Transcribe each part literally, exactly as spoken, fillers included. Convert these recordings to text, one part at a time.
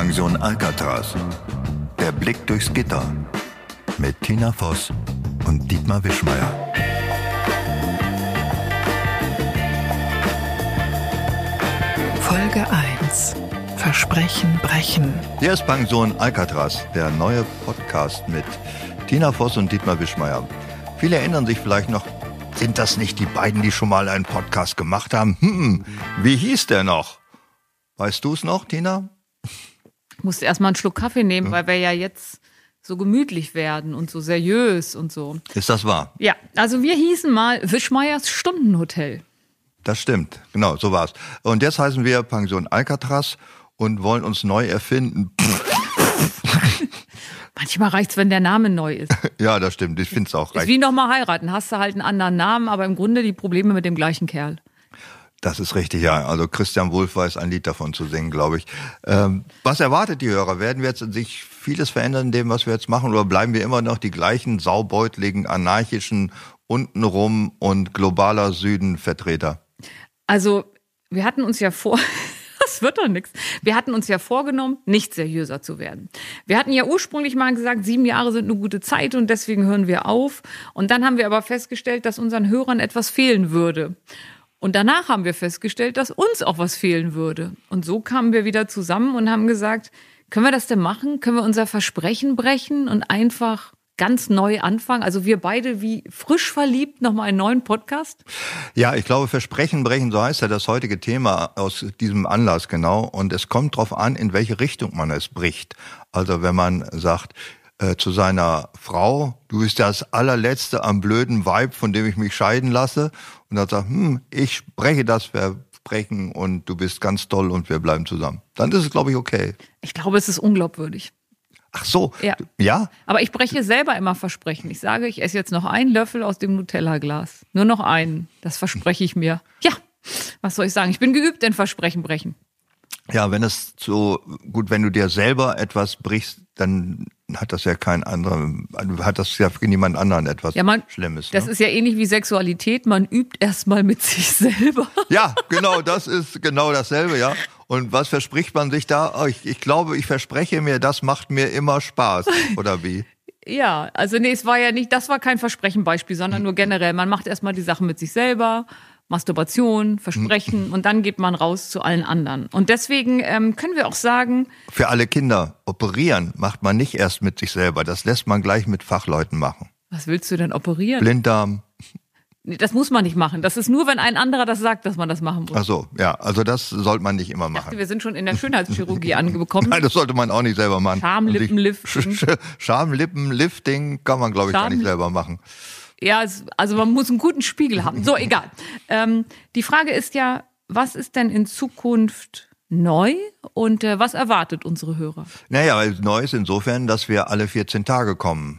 Pension Alcatraz. Der Blick durchs Gitter. Mit Tina Voss und Dietmar Wischmeyer. Folge eins. Versprechen brechen. Hier ist Pension Alcatraz, der neue Podcast mit Tina Voss und Dietmar Wischmeyer. Viele erinnern sich vielleicht noch, sind das nicht die beiden, die schon mal einen Podcast gemacht haben? Hm, wie hieß der noch? Weißt du es noch, Tina? Ich musste erstmal einen Schluck Kaffee nehmen, hm. weil wir ja jetzt so gemütlich werden und so seriös und so. Ist das wahr? Ja, also wir hießen mal Wischmeyers Stundenhotel. Das stimmt, genau, so war's. Und jetzt heißen wir Pension Alcatraz und wollen uns neu erfinden. Manchmal reicht's, wenn der Name neu ist. Ja, das stimmt, ich finde es auch recht. Ist wie nochmal heiraten, hast du halt einen anderen Namen, aber im Grunde die Probleme mit dem gleichen Kerl. Das ist richtig, ja. Also Christian Wulff weiß ein Lied davon zu singen, glaube ich. Ähm, was erwartet die Hörer? Werden wir jetzt sich vieles verändern in dem, was wir jetzt machen? Oder bleiben wir immer noch die gleichen saubeutligen, anarchischen, untenrum und globaler Süden-Vertreter? Also wir hatten uns ja vor... Das wird doch nichts. Wir hatten uns ja vorgenommen, nicht seriöser zu werden. Wir hatten ja ursprünglich mal gesagt, sieben Jahre sind eine gute Zeit und deswegen hören wir auf. Und dann haben wir aber festgestellt, dass unseren Hörern etwas fehlen würde. Und danach haben wir festgestellt, dass uns auch was fehlen würde. Und so kamen wir wieder zusammen und haben gesagt, können wir das denn machen? Können wir unser Versprechen brechen und einfach ganz neu anfangen? Also wir beide wie frisch verliebt nochmal einen neuen Podcast? Ja, ich glaube, Versprechen brechen, so heißt ja das heutige Thema aus diesem Anlass genau. Und es kommt drauf an, in welche Richtung man es bricht. Also wenn man sagt äh, zu seiner Frau, du bist das allerletzte am blöden Weib, von dem ich mich scheiden lasse. Und dann sagt, hm, ich breche das Versprechen und du bist ganz toll und wir bleiben zusammen. Dann ist es, glaube ich, okay. Ich glaube, es ist unglaubwürdig. Ach so, ja. ja. Aber ich breche selber immer Versprechen. Ich sage, ich esse jetzt noch einen Löffel aus dem Nutella-Glas. Nur noch einen. Das verspreche ich mir. Ja, was soll ich sagen? Ich bin geübt in Versprechen brechen. Ja, wenn es so, gut, wenn du dir selber etwas brichst, dann hat das ja kein anderer, hat das ja für niemand anderen etwas ja, man, Schlimmes. Das ne? ist ja ähnlich wie Sexualität. Man übt erstmal mit sich selber. Ja, genau, das ist genau dasselbe, ja. Und was verspricht man sich da? Oh, ich, ich glaube, ich verspreche mir, das macht mir immer Spaß, oder wie? Ja, also nee, es war ja nicht, das war kein Versprechen-Beispiel, sondern nur generell. Man macht erstmal die Sachen mit sich selber, Masturbation, Versprechen und dann geht man raus zu allen anderen. Und deswegen ähm, können wir auch sagen... Für alle Kinder, operieren macht man nicht erst mit sich selber, das lässt man gleich mit Fachleuten machen. Was willst du denn operieren? Blinddarm. Nee, das muss man nicht machen. Das ist nur, wenn ein anderer das sagt, dass man das machen muss. Ach so, ja, also das sollte man nicht immer machen. Ich dachte, wir sind schon in der Schönheitschirurgie angekommen. Nein, das sollte man auch nicht selber machen. Schamlippenlifting. Schamlippenlifting kann man, glaube ich, gar nicht selber machen. Ja, also man muss einen guten Spiegel haben. So, egal. Ähm, die Frage ist ja, was ist denn in Zukunft neu und äh, was erwartet unsere Hörer? Naja, neu ist insofern, dass wir alle vierzehn Tage kommen.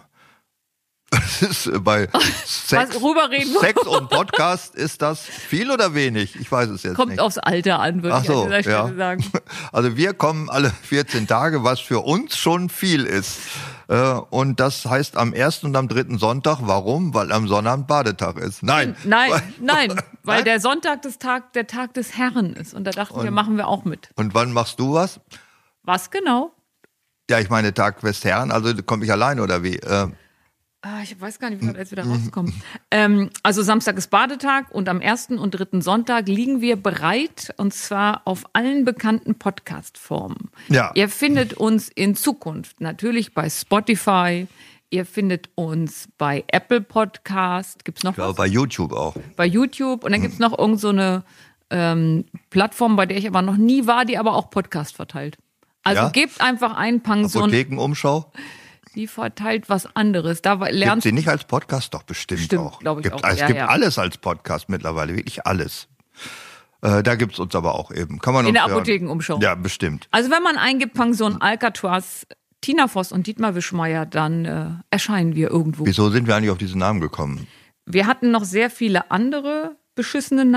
Das ist bei Sex, Sex und Podcast, ist das viel oder wenig? Ich weiß es jetzt Kommt nicht. Kommt aufs Alter an, würde Ach ich so, an dieser Stelle ja. sagen. Also wir kommen alle vierzehn Tage, was für uns schon viel ist. Und das heißt am ersten und am dritten Sonntag. Warum? Weil am Sonnabend Badetag ist. Nein. Nein, weil, nein, weil nein? der Sonntag des Tag, der Tag des Herrn ist. Und da dachten und, wir, machen wir auch mit. Und wann machst du was? Was genau? Ja, ich meine Tag des Herrn, also komme ich allein oder wie? Äh, Ah, ich weiß gar nicht, wie wir da jetzt wieder rauskommen. ähm, also Samstag ist Badetag und am ersten und dritten Sonntag liegen wir bereit und zwar auf allen bekannten Podcast-Formen. Ja. Ihr findet uns in Zukunft natürlich bei Spotify, ihr findet uns bei Apple Podcast, gibt's noch ja, was? Bei YouTube auch. Bei YouTube und dann gibt's noch irgend so eine ähm, Plattform, bei der ich aber noch nie war, die aber auch Podcast verteilt. Also ja? gebt einfach ein Pension. Apothekenumschau? Die verteilt was anderes. Da lernst Gibt sie nicht als Podcast doch bestimmt, bestimmt, auch. glaube ich gibt, auch. Es ja, gibt ja. alles als Podcast mittlerweile, wirklich alles. Äh, da gibt's uns aber auch eben. Kann man in uns der Apothekenumschau. Ja, bestimmt. Also wenn man eingibt Pension Alcatraz, Tina Voss und Dietmar Wischmeyer, dann äh, erscheinen wir irgendwo. Wieso sind wir eigentlich auf diesen Namen gekommen? Wir hatten noch sehr viele andere beschissene Namen.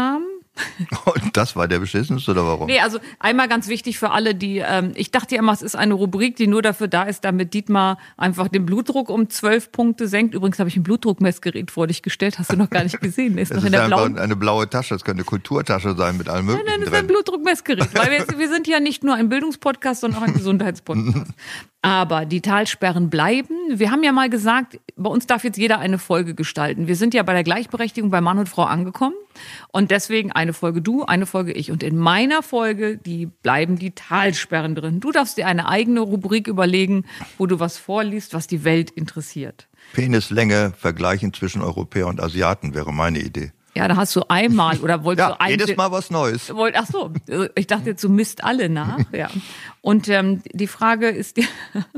Und das war der beschissenste oder warum? Nee, also einmal ganz wichtig für alle, die, ähm, ich dachte ja immer, es ist eine Rubrik, die nur dafür da ist, damit Dietmar einfach den Blutdruck um zwölf Punkte senkt. Übrigens habe ich ein Blutdruckmessgerät vor dich gestellt, hast du noch gar nicht gesehen. Ist das noch ist in der einfach blauen... eine blaue Tasche, das könnte eine Kulturtasche sein mit allem Möglichen Nein, nein, das ist ein drin. Blutdruckmessgerät, weil wir, wir sind ja nicht nur ein Bildungspodcast, sondern auch ein Gesundheitspodcast. Aber die Talsperren bleiben. Wir haben ja mal gesagt, bei uns darf jetzt jeder eine Folge gestalten. Wir sind ja bei der Gleichberechtigung bei Mann und Frau angekommen und deswegen eine Folge du, eine Folge ich. Und in meiner Folge, die bleiben die Talsperren drin. Du darfst dir eine eigene Rubrik überlegen, wo du was vorliest, was die Welt interessiert. Penislänge vergleichen zwischen Europäer und Asiaten wäre meine Idee. Ja, da hast du einmal oder wolltest Ja, du ein jedes Mal was Neues. Wollt, ach so, ich dachte jetzt, du misst alle nach. Ja. Und ähm, die Frage ist, die,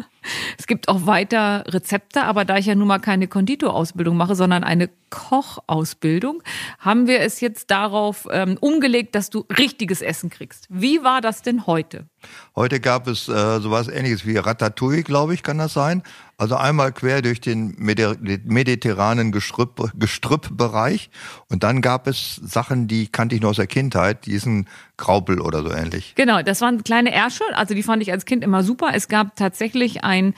es gibt auch weiter Rezepte, aber da ich ja nun mal keine Konditorausbildung mache, sondern eine Kochausbildung, haben wir es jetzt darauf ähm, umgelegt, dass du richtiges Essen kriegst. Wie war das denn heute? Heute gab es äh, sowas Ähnliches wie Ratatouille, glaube ich, kann das sein. Also einmal quer durch den Medi- mediterranen Gestrüpp, Gestrüppbereich. Und dann gab es Sachen, die kannte ich noch aus der Kindheit, diesen Graupel oder so ähnlich. Genau, das waren kleine Ärsche, also die fand ich als Kind immer super. Es gab tatsächlich ein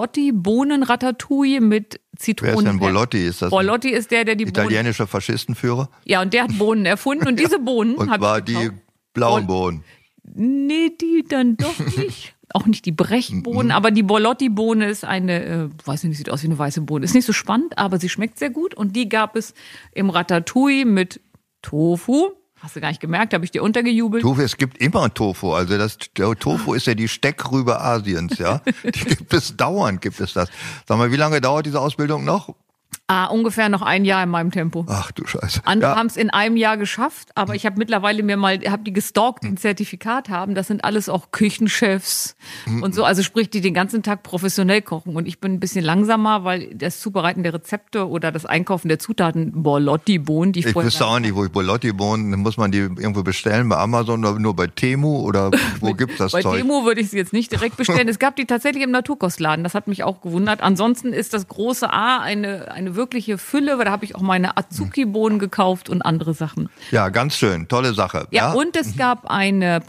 Borlotti-Bohnen-Ratatouille mit Zitronen. Wer ist denn Borlotti? Ist das Borlotti ist der, der die Bohnen... italienischer Faschistenführer? Ja, und der hat Bohnen erfunden und diese Bohnen... Und hab zwar ich die gekauft. blauen Bohnen. Nee, die dann doch nicht. Auch nicht die Brechbohnen, aber die Borlotti-Bohne ist eine, äh, weiß nicht, sieht aus wie eine weiße Bohne. Ist nicht so spannend, aber sie schmeckt sehr gut. Und die gab es im Ratatouille mit Tofu. Hast du gar nicht gemerkt, habe ich dir untergejubelt. Tofu, es gibt immer Tofu. Also das der Tofu ist ja die Steckrübe Asiens, ja. Die gibt es dauernd, gibt es das. Sag mal, wie lange dauert diese Ausbildung noch? Ah, ungefähr noch ein Jahr in meinem Tempo. Ach du Scheiße. Andere Ja. haben es in einem Jahr geschafft, aber ich habe mittlerweile mir mal, habe die gestalkt, die ein Zertifikat haben. Das sind alles auch Küchenchefs und so. Also sprich, die den ganzen Tag professionell kochen. Und ich bin ein bisschen langsamer, weil das Zubereiten der Rezepte oder das Einkaufen der Zutaten, Borlotti-Bohnen, die ich Ich vorher... wüsste auch nicht, wo ich Borlotti-Bohnen, muss man die irgendwo bestellen, bei Amazon oder nur bei Temu oder wo gibt's das Bei Zeug? Temu würde ich sie jetzt nicht direkt bestellen. Es gab die tatsächlich im Naturkostladen. Das hat mich auch gewundert. Ansonsten ist das große A eine, eine wirkliche Fülle, weil da habe ich auch meine Azuki-Bohnen gekauft und andere Sachen. Ja, ganz schön, tolle Sache. Ja, und es gab eine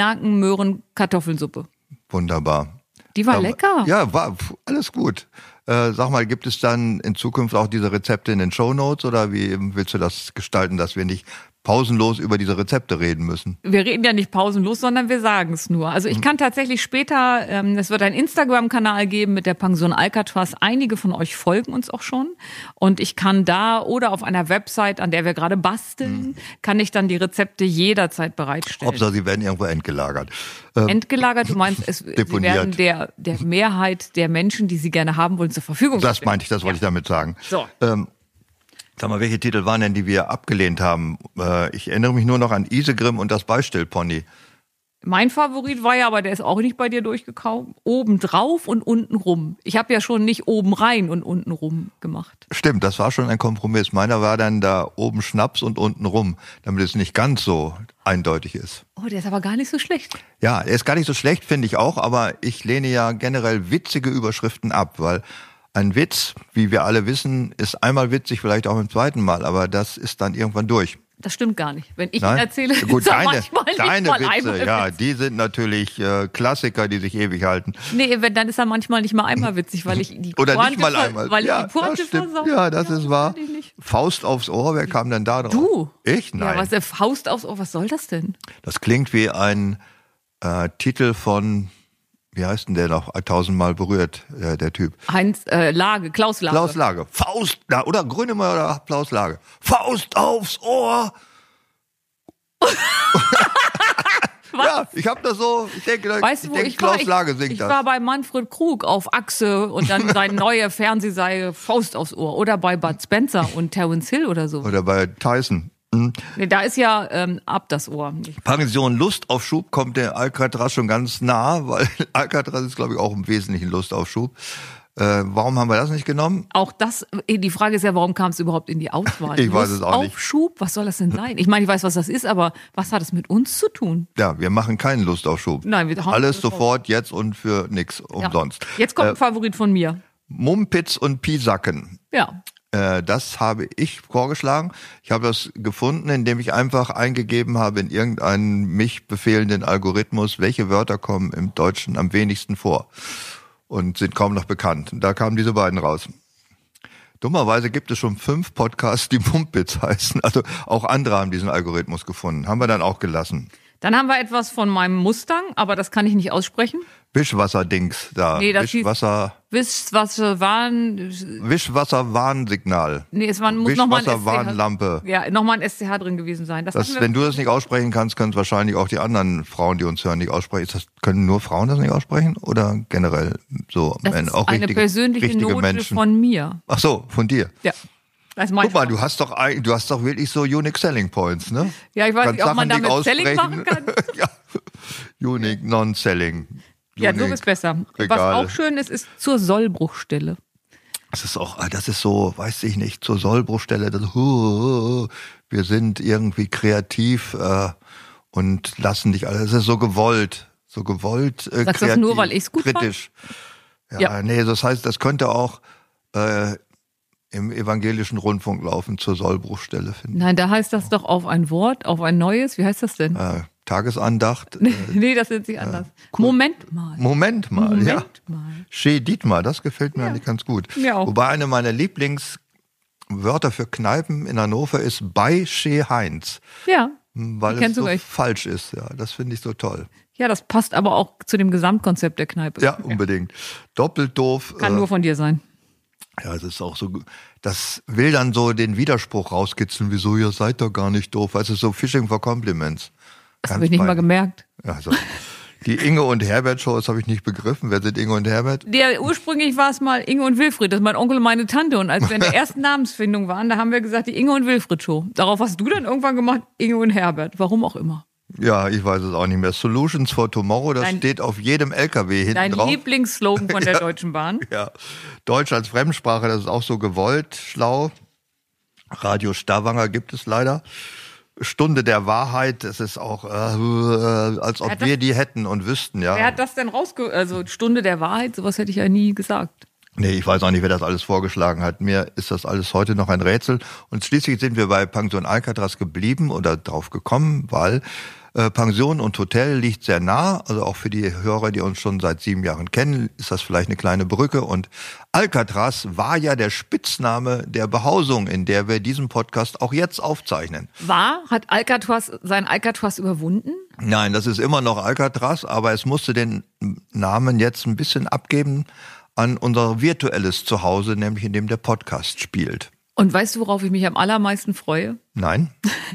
Pastinaken-Möhren-Kartoffelsuppe. Wunderbar. Die war Aber- lecker. Ja, war pf, alles gut. Äh, sag mal, gibt es dann in Zukunft auch diese Rezepte in den Shownotes oder wie willst du das gestalten, dass wir nicht pausenlos über diese Rezepte reden müssen? Wir reden ja nicht pausenlos, sondern wir sagen es nur. Also ich kann tatsächlich später, ähm, es wird einen Instagram-Kanal geben mit der Pension Alcatraz. Einige von euch folgen uns auch schon. Und ich kann da oder auf einer Website, an der wir gerade basteln, kann ich dann die Rezepte jederzeit bereitstellen. Hauptsache, sie werden irgendwo entgelagert. Ähm, Entgelagert, du meinst, es, sie Deponiert. werden der, der Mehrheit der Menschen, die sie gerne haben wollen, zur Verfügung das gestellt. meinte ich, das wollte ich damit sagen. So. Ähm, sag mal, welche Titel waren denn, die wir abgelehnt haben? Äh, ich erinnere mich nur noch an Isegrim und das Beistellpony. Mein Favorit war ja, aber der ist auch nicht bei dir durchgekommen, oben drauf und unten rum. Ich habe ja schon nicht oben rein und unten rum gemacht. Stimmt, das war schon ein Kompromiss. Meiner war dann da oben Schnaps und unten rum, damit es nicht ganz so eindeutig ist. Oh, der ist aber gar nicht so schlecht. Ja, er ist gar nicht so schlecht, finde ich auch, aber ich lehne ja generell witzige Überschriften ab, weil ein Witz, wie wir alle wissen, ist einmal witzig, vielleicht auch im zweiten Mal, aber das ist dann irgendwann durch. Das stimmt gar nicht. Wenn ich Nein? ihn erzähle, Gut, ist er deine, manchmal nicht deine mal Witze, einmal ja, witzig. die sind natürlich äh, Klassiker, die sich ewig halten. Nee, wenn, dann ist er manchmal nicht mal einmal witzig, weil ich die Oder Pointe nicht mal ver- einmal. Weil ja, ich die Pointe das stimmt. versau. Ja, das ist wahr. weiß ich nicht. Faust aufs Ohr, wer kam denn da drauf? Du. Ich? Nein. Ja, was der Faust aufs Ohr, was soll das denn? Das klingt wie ein äh, Titel von, wie heißt denn der noch, tausendmal berührt, äh, der Typ. Heinz äh, Lage, Klaus Lage. Klaus Lage. Faust, na, oder Grönemeyer oder Klaus Lage. Faust aufs Ohr. Ja, ich habe das so, ich denke, Weißt ich du, wo denke ich war? Klaus Ich, Lage singt ich das. war bei Manfred Krug auf Achse und dann seine neue Fernsehserie Faust aufs Ohr. Oder bei Bud Spencer und Terence Hill oder so. Oder bei Tyson. Hm. Nee, da ist ja ähm, ab das Ohr. Nicht. Pension Lust auf Schub kommt der Alcatraz schon ganz nah, weil Alcatraz ist, glaube ich, auch im Wesentlichen Lust auf Schub. Äh, warum haben wir das nicht genommen? Auch das, die Frage ist ja, warum kam es überhaupt in die Auswahl? Ich weiß es auch nicht. Aufschub, was soll das denn sein? Ich meine, ich weiß, was das ist, aber was hat es mit uns zu tun? Ja, wir machen keinen Lust auf Schub. Nein, wir hauen Alles das raus. sofort, jetzt und für nix Ja. umsonst. Jetzt kommt Äh, ein Favorit von mir. Mumpitz und Pisacken. Ja. Äh, das habe ich vorgeschlagen. Ich habe das gefunden, indem ich einfach eingegeben habe in irgendeinen mich befehlenden Algorithmus, welche Wörter kommen im Deutschen am wenigsten vor und sind kaum noch bekannt. Und da kamen diese beiden raus. Dummerweise gibt es schon fünf Podcasts, die Mumpitz heißen. Also auch andere haben diesen Algorithmus gefunden. Haben wir dann auch gelassen. Dann haben wir etwas von meinem Mustang, aber das kann ich nicht aussprechen. Wischwasserdings da. Nee, das Wischwasser. Wischwasser waren. Wischwasserwarnsignal. Nee, es war, muss nochmal ein S C H. Wischwasserwarnlampe. Ja, nochmal ein S C H drin gewesen sein. Das Das, wenn du das nicht aussprechen kannst, können es wahrscheinlich auch die anderen Frauen, die uns hören, nicht aussprechen. Ist das, können nur Frauen das nicht aussprechen? Oder generell so? Das wenn, ist auch eine richtige, persönliche richtige Note Menschen. von mir. Ach so, von dir. Ja. Das ist mein Guck mal, du hast doch ein- du hast doch wirklich so unique selling points, ne? Ja, ich weiß Kannst nicht, ob man Sachen damit nicht Selling aussprechen. machen kann. Ja. Unique non-selling. Ja, so Unique. ist besser. Was Regale. auch schön ist, ist zur Sollbruchstelle. Das ist auch, das ist so, weiß ich nicht, zur Sollbruchstelle. Das, wir sind irgendwie kreativ äh, und lassen dich alles. Es ist so gewollt, so gewollt äh, Sagst du kreativ, das nur, weil ich's gut fand? kritisch. Ja, Ja. nee, das heißt, das könnte auch äh, im evangelischen Rundfunk laufen zur Sollbruchstelle, finde Nein, da heißt das doch auf ein Wort, auf ein neues. Wie heißt das denn? ich. Äh, Tagesandacht. Nee, das nennt sich anders. Moment mal. Moment mal, Moment ja. mal. Che Dietmar, das gefällt mir Ja. eigentlich ganz gut. Mir auch. Wobei eine meiner Lieblingswörter für Kneipen in Hannover ist bei Che Heinz, Ja. weil Die es kennst du so gleich. falsch ist. Ja, das finde ich so toll. Ja, das passt aber auch zu dem Gesamtkonzept der Kneipe. Ja, unbedingt. Doppelt doof. Kann äh, nur von dir sein. Ja, es ist auch so, das will dann so den Widerspruch rauskitzeln, wieso, ihr seid doch gar nicht doof. Also so Fishing for Compliments. Das Ganz habe ich nicht mal peinlich. gemerkt. Also, die Inge und Herbert Show, das habe ich nicht begriffen. Wer sind Inge und Herbert? Der, ursprünglich war es mal Inge und Wilfried, das ist mein Onkel und meine Tante. Und als wir in der ersten Namensfindung waren, da haben wir gesagt, die Inge und Wilfried Show. Darauf hast du dann irgendwann gemacht, Inge und Herbert. Warum auch immer. Ja, ich weiß es auch nicht mehr. Solutions for Tomorrow, das Dein- steht auf jedem L K W hinten Dein drauf. Lieblingsslogan von der Deutschen Bahn. Ja, Deutsch als Fremdsprache, das ist auch so gewollt, schlau. Radio Stavanger gibt es leider. Stunde der Wahrheit, das ist auch, äh, als ob Wer hat das- wir die hätten und wüssten, ja. Wer hat das denn rausge... Also Stunde der Wahrheit, sowas hätte ich ja nie gesagt. Nee, ich weiß auch nicht, wer das alles vorgeschlagen hat. Mir ist das alles heute noch ein Rätsel. Und schließlich sind wir bei Pension Alcatraz geblieben oder drauf gekommen, weil äh, Pension und Hotel liegt sehr nah. Also auch für die Hörer, die uns schon seit sieben Jahren kennen, ist das vielleicht eine kleine Brücke. Und Alcatraz war ja der Spitzname der Behausung, in der wir diesen Podcast auch jetzt aufzeichnen. War? Hat Alcatraz sein Alcatraz überwunden? Nein, das ist immer noch Alcatraz, aber es musste den Namen jetzt ein bisschen abgeben an unser virtuelles Zuhause, nämlich in dem der Podcast spielt. Und weißt du, worauf ich mich am allermeisten freue? Nein?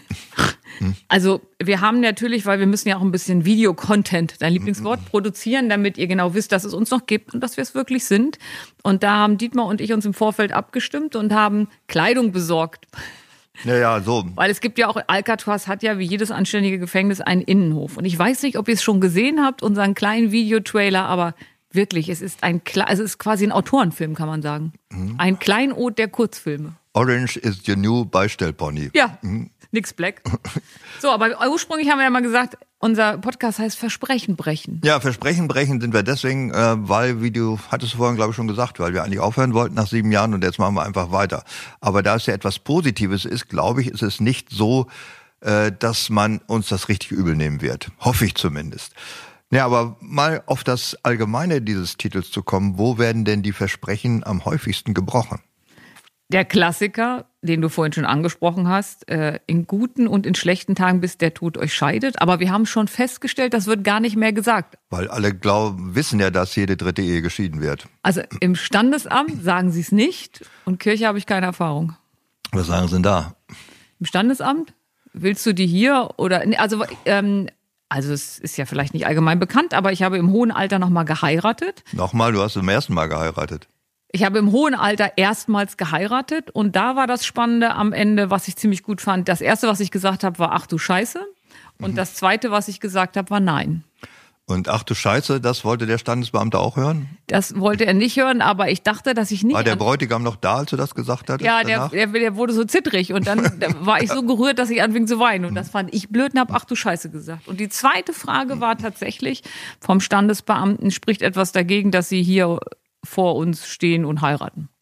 Also wir haben natürlich, weil wir müssen ja auch ein bisschen Video-Content, dein Lieblingswort, produzieren, damit ihr genau wisst, dass es uns noch gibt und dass wir es wirklich sind. Und da haben Dietmar und ich uns im Vorfeld abgestimmt und haben Kleidung besorgt. Ja, ja, so. Weil es gibt ja auch, Alcatraz hat ja wie jedes anständige Gefängnis einen Innenhof. Und ich weiß nicht, ob ihr es schon gesehen habt, unseren kleinen Videotrailer, aber wirklich, es ist ein, Kle- also es ist quasi ein Autorenfilm, kann man sagen. Ein Kleinod der Kurzfilme. Orange is your new Beistellpony. Ja, nix Black. So, aber ursprünglich haben wir ja mal gesagt, unser Podcast heißt Versprechen brechen. Ja, Versprechen brechen sind wir deswegen, äh, weil, wie du hattest vorhin, glaube ich, schon gesagt, weil wir eigentlich aufhören wollten nach sieben Jahren und jetzt machen wir einfach weiter. Aber da es ja etwas Positives ist, glaube ich, ist es nicht so, äh, dass man uns das richtig übel nehmen wird. Hoffe ich zumindest. Ja, aber mal auf das Allgemeine dieses Titels zu kommen, wo werden denn die Versprechen am häufigsten gebrochen? Der Klassiker, den du vorhin schon angesprochen hast, äh, in guten und in schlechten Tagen, bis der Tod euch scheidet. Aber wir haben schon festgestellt, das wird gar nicht mehr gesagt. Weil alle glauben, wissen ja, dass jede dritte Ehe geschieden wird. Also im Standesamt sagen sie es nicht und Kirche habe ich keine Erfahrung. Was sagen sie denn da? Im Standesamt? Willst du die hier oder, nee, also, ähm, also es ist ja vielleicht nicht allgemein bekannt, aber ich habe im hohen Alter nochmal geheiratet. Nochmal, du hast zum ersten Mal geheiratet. Ich habe im hohen Alter erstmals geheiratet und da war das Spannende am Ende, was ich ziemlich gut fand. Das erste, was ich gesagt habe, war ach du Scheiße und das zweite, was ich gesagt habe, war nein. Und ach du Scheiße, das wollte der Standesbeamte auch hören? Das wollte er nicht hören, aber ich dachte, dass ich nicht... War der an- Bräutigam noch da, als du das gesagt hattest? Ja, der, danach? der, der wurde so zittrig und dann da war ich so gerührt, dass ich anfing zu weinen und das fand ich blöd und habe ach du Scheiße gesagt. Und die zweite Frage war tatsächlich vom Standesbeamten, spricht etwas dagegen, dass sie hier vor uns stehen und heiraten.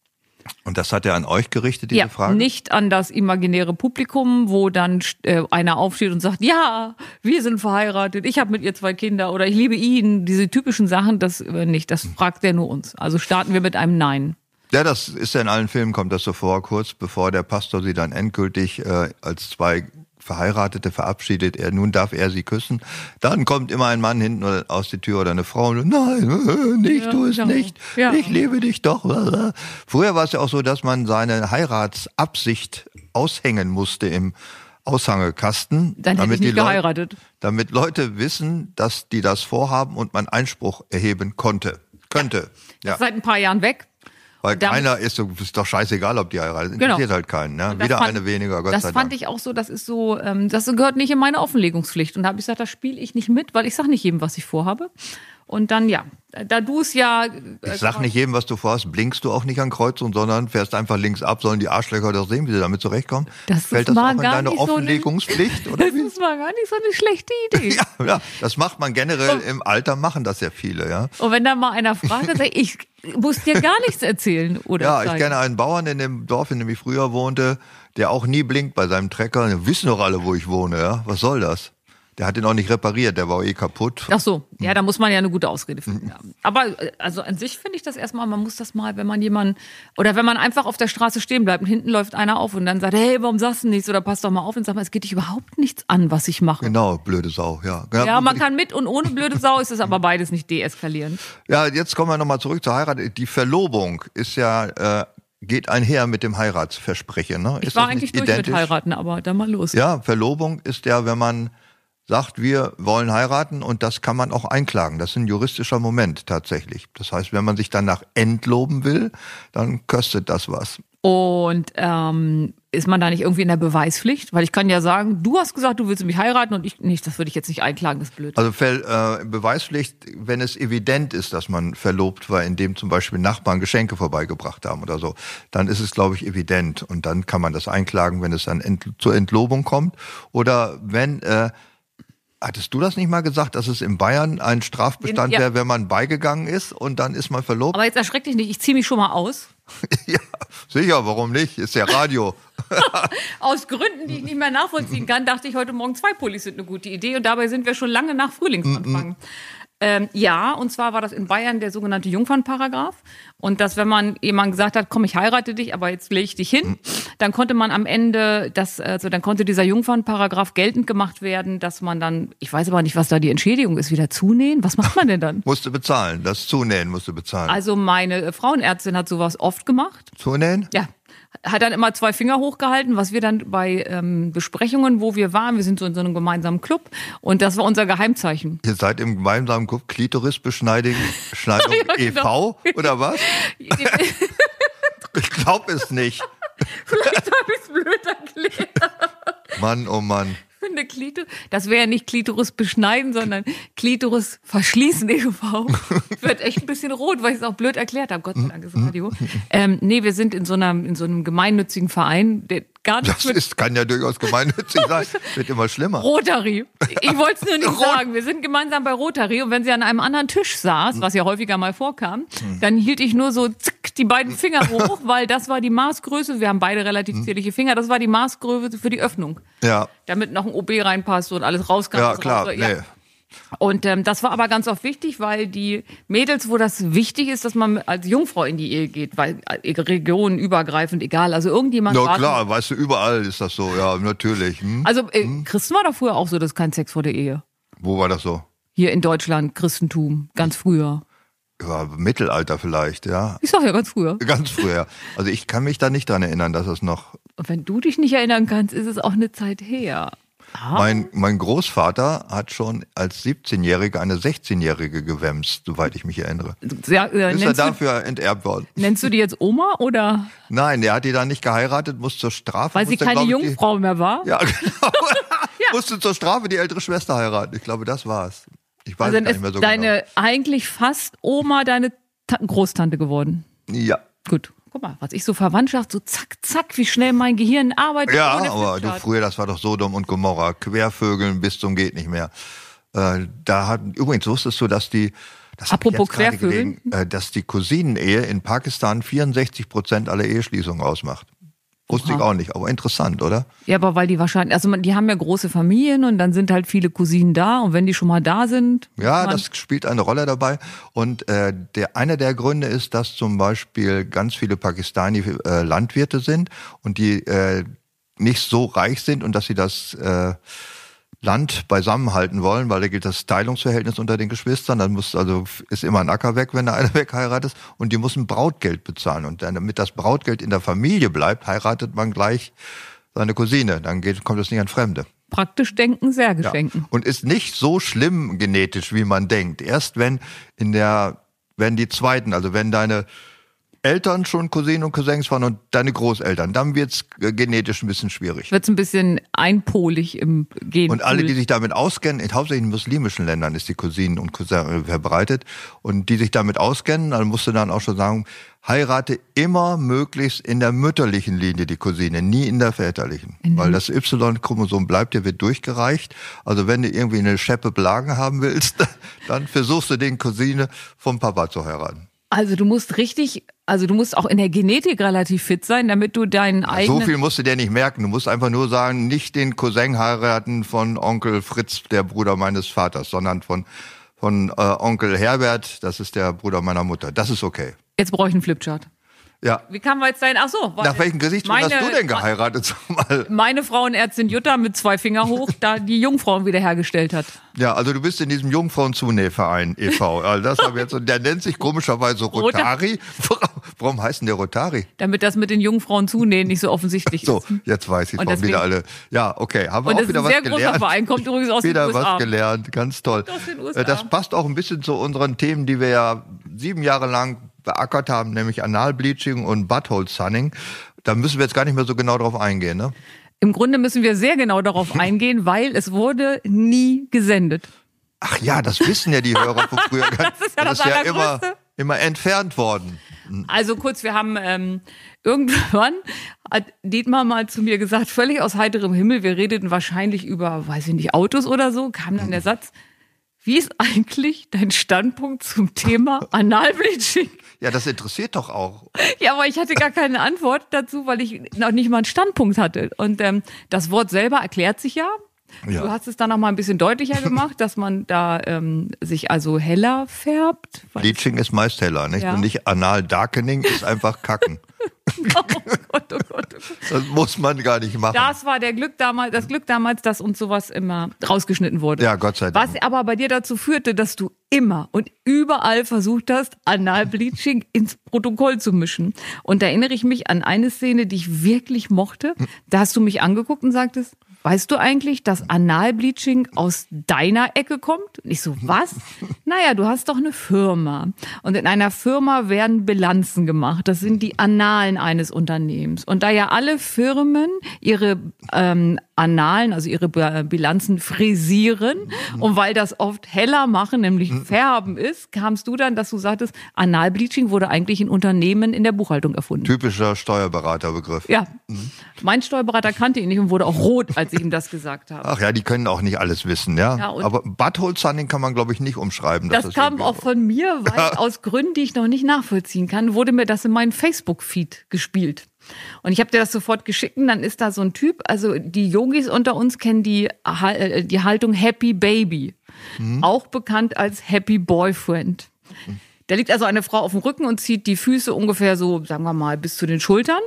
Und das hat er an euch gerichtet, diese ja, Frage? Nicht an das imaginäre Publikum, wo dann äh, einer aufsteht und sagt, ja, wir sind verheiratet, ich habe mit ihr zwei Kinder oder ich liebe ihn. Diese typischen Sachen, das äh, nicht, das fragt er nur uns. Also starten wir mit einem Nein. Ja, das ist ja in allen Filmen, kommt das so vor, kurz bevor der Pastor sie dann endgültig äh, als zwei Verheiratete verabschiedet, er, nun darf er sie küssen. Dann kommt immer ein Mann hinten aus der Tür oder eine Frau und nein, nicht, ja, tu es ja. nicht, ja. ich liebe dich doch. Früher war es ja auch so, dass man seine Heiratsabsicht aushängen musste im Aushangekasten. Dann hätte ich nicht geheiratet. Leute, damit Leute wissen, dass die das vorhaben und man Einspruch erheben konnte, könnte. Ja. Das ist seit ein paar Jahren weg. Weil keiner ist, so, ist doch scheißegal, ob die heiratet. Interessiert genau. halt keinen. Ne? Wieder fand, eine weniger, Gott das sei Dank. Das fand ich auch so, das ist so, ähm, das gehört nicht in meine Offenlegungspflicht. Und da habe ich gesagt, das spiele ich nicht mit, weil ich sage nicht jedem, was ich vorhabe. Und dann, ja, da du es ja... Äh, ich sag nicht jedem, was du vorhast, blinkst du auch nicht an Kreuzung, sondern fährst einfach links ab, sollen die Arschlöcher doch sehen, wie sie damit zurechtkommen. Das Fällt das auch in deine Offenlegungspflicht? So eine, oder das wie? ist mal gar nicht so eine schlechte Idee. ja, ja, das macht man generell im Alter, machen das ja viele. Ja. Und wenn da mal einer fragt, dann sag ich, ich muss dir gar nichts erzählen. Oder ja, zeigen. Ich kenne einen Bauern in dem Dorf, in dem ich früher wohnte, der auch nie blinkt bei seinem Trecker. Die wissen doch alle, wo ich wohne. Ja? Was soll das? Der hat den auch nicht repariert, der war eh kaputt. Ach so, ja, da muss man ja eine gute Ausrede finden. Mhm. Aber also an sich finde ich das erstmal, man muss das mal, wenn man jemanden, oder wenn man einfach auf der Straße stehen bleibt und hinten läuft einer auf und dann sagt, hey, warum sagst du nichts oder pass doch mal auf und sag mal, es geht dich überhaupt nichts an, was ich mache. Genau, blöde Sau, ja. Ja, man kann mit und ohne blöde Sau, ist es aber beides nicht deeskalierend. Ja, jetzt kommen wir nochmal zurück zur Heirat. Die Verlobung ist ja... Äh, geht einher mit dem Heiratsversprechen. Ne? Ich ist war eigentlich durch mit heiraten, aber dann mal los. Ja, Verlobung ist ja, wenn man sagt, wir wollen heiraten und das kann man auch einklagen. Das ist ein juristischer Moment tatsächlich. Das heißt, wenn man sich danach entloben will, dann kostet das was. Und ähm, ist man da nicht irgendwie in der Beweispflicht? Weil ich kann ja sagen, du hast gesagt, du willst mich heiraten und ich nicht. Das würde ich jetzt nicht einklagen, das ist blöd. Also äh, Beweispflicht, wenn es evident ist, dass man verlobt war, indem zum Beispiel Nachbarn Geschenke vorbeigebracht haben oder so, dann ist es, glaube ich, evident. Und dann kann man das einklagen, wenn es dann ent- zur Entlobung kommt. Oder wenn... Äh, Hattest du das nicht mal gesagt, dass es in Bayern ein Strafbestand ja. wäre, wenn man beigegangen ist und dann ist man verlobt? Aber jetzt erschreck dich nicht, ich ziehe mich schon mal aus. Ja, sicher, warum nicht? Ist ja Radio. Aus Gründen, die ich nicht mehr nachvollziehen kann, dachte ich heute Morgen, zwei Pullis sind eine gute Idee und dabei sind wir schon lange nach Frühlingsanfang. Mm-mm. Ähm, ja, und zwar war das in Bayern der sogenannte Jungfernparagraph. Und dass, wenn man jemand gesagt hat, komm, ich heirate dich, aber jetzt lege ich dich hin, dann konnte man am Ende, das, also dann konnte dieser Jungfernparagraph geltend gemacht werden, dass man dann, ich weiß aber nicht, was da die Entschädigung ist, wieder zunähen. Was macht man denn dann? Musste bezahlen, das Zunähen musste bezahlen. Also meine Frauenärztin hat sowas oft gemacht. Zunähen? Ja. Hat dann immer zwei Finger hochgehalten, was wir dann bei ähm, Besprechungen, wo wir waren, wir sind so in so einem gemeinsamen Club und das war unser Geheimzeichen. Ihr seid im gemeinsamen Club Klitorisbeschneidung Schneidung ja, genau. E V oder was? Ich glaube es nicht. Vielleicht habe ich es blöd erklärt. Mann, oh Mann. Ich finde Klitoris, das wäre ja nicht Klitoris beschneiden, sondern Klitoris verschließen, E V. Ich werde echt ein bisschen rot, weil ich es auch blöd erklärt habe. Gott sei Dank ist Radio. Ähm, nee, wir sind in so, einer, in so einem gemeinnützigen Verein, der gar nicht. Das ist, kann ja durchaus gemeinnützig sein. Wird immer schlimmer. Rotary. Ich wollte es nur nicht Rot- sagen. Wir sind gemeinsam bei Rotary und wenn sie an einem anderen Tisch saß, was ja häufiger mal vorkam, dann hielt ich nur so zick, die beiden Finger hoch, weil das war die Maßgröße. Wir haben beide relativ zierliche Finger. Das war die Maßgröße für die Öffnung. Ja. Damit noch ein O B reinpasst und alles rauskam. Ja, klar. Raus, ja. Nee. Und ähm, das war aber ganz oft wichtig, weil die Mädels, wo das wichtig ist, dass man als Jungfrau in die Ehe geht, weil äh, regionenübergreifend, egal, also irgendjemand... Ja klar, so, weißt du, überall ist das so, ja, natürlich. Hm? Also äh, hm? Christen war doch früher auch so, dass kein Sex vor der Ehe. Wo war das so? Hier in Deutschland, Christentum, ganz früher. Ja, Mittelalter vielleicht, ja. Ich sag ja ganz früher. Ganz früher. Also ich kann mich da nicht dran erinnern, dass es noch... Und wenn du dich nicht erinnern kannst, ist es auch eine Zeit her. Ah. Mein, mein Großvater hat schon als siebzehnjähriger eine sechzehnjährige gewämst, soweit ich mich erinnere. Ja, äh, ist er dafür du, enterbt worden. Nennst du die jetzt Oma oder? Nein, der hat die dann nicht geheiratet, muss zur Strafe. Weil sie keine dann, Jungfrau die, mehr war? Ja, genau. Ja. Musste zur Strafe die ältere Schwester heiraten. Ich glaube, das war's. Ich weiß also gar nicht mehr so deine genau. eigentlich fast Oma deine Ta- Großtante geworden? Ja. Gut. Guck mal, was ich so Verwandtschaft, so zack, zack, wie schnell mein Gehirn arbeitet. Ja, aber du früher, das war doch Sodom und Gomorra, Quervögeln bis zum geht nicht mehr. Äh, da hat, übrigens wusstest du, dass die, Das hab Apropos ich jetzt gerade Quervögeln. gelesen, äh, dass die Cousinenehe in Pakistan vierundsechzig Prozent aller Eheschließungen ausmacht. Wusste ich auch nicht, aber interessant, oder? Ja, aber weil die wahrscheinlich, also man, die haben ja große Familien und dann sind halt viele Cousinen da und wenn die schon mal da sind. Ja, man das spielt eine Rolle dabei. Und äh, der einer der Gründe ist, dass zum Beispiel ganz viele Pakistani äh, Landwirte sind und die äh, nicht so reich sind und dass sie das äh, Land beisammenhalten wollen, weil da gilt das Teilungsverhältnis unter den Geschwistern. Dann muss also ist immer ein Acker weg, wenn der eine wegheiratet, und die müssen Brautgeld bezahlen. Und dann, damit das Brautgeld in der Familie bleibt, heiratet man gleich seine Cousine. Dann geht, kommt es nicht an Fremde. Praktisch denken, sehr geschenken. Ja. Und ist nicht so schlimm genetisch, wie man denkt. Erst wenn in der, wenn die zweiten, also wenn deine Eltern schon Cousinen und Cousins waren und deine Großeltern, dann wird's genetisch ein bisschen schwierig. Wird's ein bisschen einpolig im Genpool. Und alle, die sich damit auskennen, in hauptsächlich in muslimischen Ländern ist die Cousinen und Cousins verbreitet, und die sich damit auskennen, dann musst du dann auch schon sagen, heirate immer möglichst in der mütterlichen Linie die Cousine, nie in der väterlichen. Mhm. Weil das Y-Chromosom bleibt, der wird durchgereicht. Also wenn du irgendwie eine Scheppe Blagen haben willst, dann versuchst du den Cousine vom Papa zu heiraten. Also du musst richtig, also du musst auch in der Genetik relativ fit sein, damit du deinen eigenen... So viel musst du dir nicht merken. Du musst einfach nur sagen, nicht den Cousin heiraten von Onkel Fritz, der Bruder meines Vaters, sondern von, von äh, Onkel Herbert, das ist der Bruder meiner Mutter. Das ist okay. Jetzt brauche ich einen Flipchart. Ja. Wie kam wir jetzt dahin? Ach so. Nach welchem Gesichtspunkt hast du denn geheiratet? Mal? Meine Frauenärztin Jutta mit zwei Finger hoch, da die Jungfrauen wiederhergestellt hat. Ja, also du bist in diesem Jungfrauenzunähverein e V. Also das haben wir jetzt, und der nennt sich komischerweise Rotari. Warum heißt denn der Rotari? Damit das mit den Jungfrauen zunähen nicht so offensichtlich so, ist. So, jetzt weiß ich, und warum wieder alle. Ja, okay, haben wir und auch wieder was gelernt. Und das ist ein sehr großer Verein, kommt übrigens aus wieder den U S A. Wieder was gelernt, ganz toll. Aus den U S A. Das passt auch ein bisschen zu unseren Themen, die wir ja sieben Jahre lang beackert haben, nämlich Analbleaching und Butthole Sunning. Da müssen wir jetzt gar nicht mehr so genau drauf eingehen, ne? Im Grunde müssen wir sehr genau darauf eingehen, weil es wurde nie gesendet. Ach ja, das wissen ja die Hörer von früher. Das ist ja das, das ist ja immer, Allergrößte. immer entfernt worden. Also kurz, wir haben ähm, irgendwann hat Dietmar mal zu mir gesagt, völlig aus heiterem Himmel, wir redeten wahrscheinlich über, weiß ich nicht, Autos oder so, kam dann der Satz, wie ist eigentlich dein Standpunkt zum Thema Analbleaching? Ja, das interessiert doch auch. Ja, aber ich hatte gar keine Antwort dazu, weil ich noch nicht mal einen Standpunkt hatte. Und ähm, das Wort selber erklärt sich ja. Ja. Du hast es dann noch mal ein bisschen deutlicher gemacht, dass man da ähm, sich also heller färbt. Bleaching ist meist heller, nicht? Ja. Und nicht Anal Darkening ist einfach Kacken. Oh Gott, oh Gott, oh Gott. Das muss man gar nicht machen. Das war der Glück damals, das Glück damals, dass uns sowas immer rausgeschnitten wurde. Ja, Gott sei Dank. Was aber bei dir dazu führte, dass du immer und überall versucht hast, Analbleaching ins Protokoll zu mischen. Und da erinnere ich mich an eine Szene, die ich wirklich mochte. Da hast du mich angeguckt und sagtest, weißt du eigentlich, dass Analbleaching aus deiner Ecke kommt? Und ich so, was? Naja, du hast doch eine Firma. Und in einer Firma werden Bilanzen gemacht. Das sind die Annalen eines Unternehmens. Und da ja alle Firmen ihre ähm, Annalen, also ihre Bilanzen frisieren, und weil das oft heller machen, nämlich färben ist, kamst du dann, dass du sagtest, Analbleaching wurde eigentlich in Unternehmen in der Buchhaltung erfunden. Typischer Steuerberaterbegriff. Ja, mein Steuerberater kannte ihn nicht und wurde auch rot, als ich ihm das gesagt habe. Ach ja, die können auch nicht alles wissen, ja. ja Aber Butthole Sunning kann man, glaube ich, nicht umschreiben. Das, das kam auch von mir, weil aus Gründen, die ich noch nicht nachvollziehen kann, wurde mir das in meinen Facebook-Feed gespielt. Und ich habe dir das sofort geschickt, und dann ist da so ein Typ, also die Yogis unter uns kennen die, die Haltung Happy Baby, mhm. auch bekannt als Happy Boyfriend. Mhm. Da liegt also eine Frau auf dem Rücken und zieht die Füße ungefähr so, sagen wir mal, bis zu den Schultern.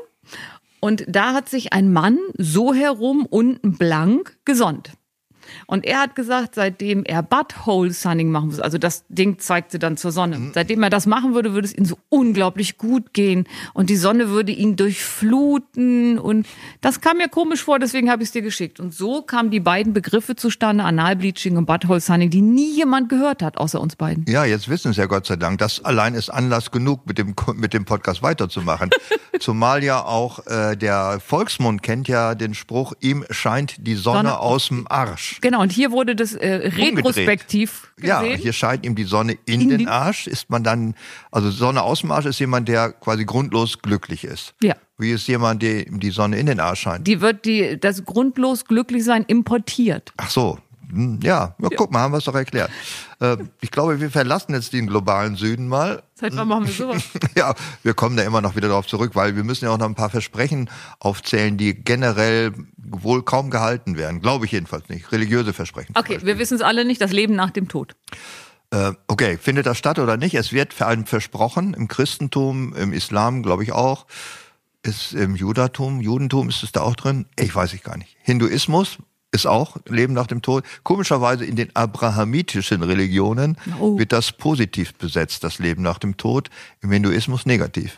Und da hat sich ein Mann so herum unten blank gesonnt. Und er hat gesagt, seitdem er Butthole Sunning machen muss, also das Ding zeigte dann zur Sonne, mhm. seitdem er das machen würde, würde es ihm so unglaublich gut gehen und die Sonne würde ihn durchfluten, und das kam mir komisch vor, deswegen habe ich es dir geschickt. Und so kamen die beiden Begriffe zustande, Analbleaching und Butthole Sunning, die nie jemand gehört hat, außer uns beiden. Ja, jetzt wissen es ja Gott sei Dank. Das allein ist Anlass genug, mit dem, mit dem Podcast weiterzumachen. Zumal ja auch äh, der Volksmund kennt ja den Spruch, ihm scheint die Sonne, Sonne aus dem Arsch. Genau, und hier wurde das äh, retrospektiv gesehen. Ja, hier scheint ihm die Sonne in, in den Arsch. Ist man dann, also Sonne aus dem Arsch ist jemand, der quasi grundlos glücklich ist. Ja. Wie ist jemand, der die Sonne in den Arsch scheint? Die wird die, das grundlos Glücklichsein importiert. Ach so. Hm, Ja, ja, guck mal, haben wir es doch erklärt. Äh, ich glaube, wir verlassen jetzt den globalen Süden mal. Seit wann machen wir sowas? Ja, wir kommen da immer noch wieder darauf zurück, weil wir müssen ja auch noch ein paar Versprechen aufzählen, die generell wohl kaum gehalten werden. Glaube ich jedenfalls nicht. Religiöse Versprechen. zum Okay, Beispiel. wir wissen es alle nicht, das Leben nach dem Tod. Äh, okay, findet das statt oder nicht? Es wird für einen versprochen, im Christentum, im Islam glaube ich auch, ist im Judatum, Judentum ist es da auch drin? Ich weiß ich gar nicht. Hinduismus ist auch Leben nach dem Tod. Komischerweise in den abrahamitischen Religionen Oh. wird das positiv besetzt, das Leben nach dem Tod, im Hinduismus negativ.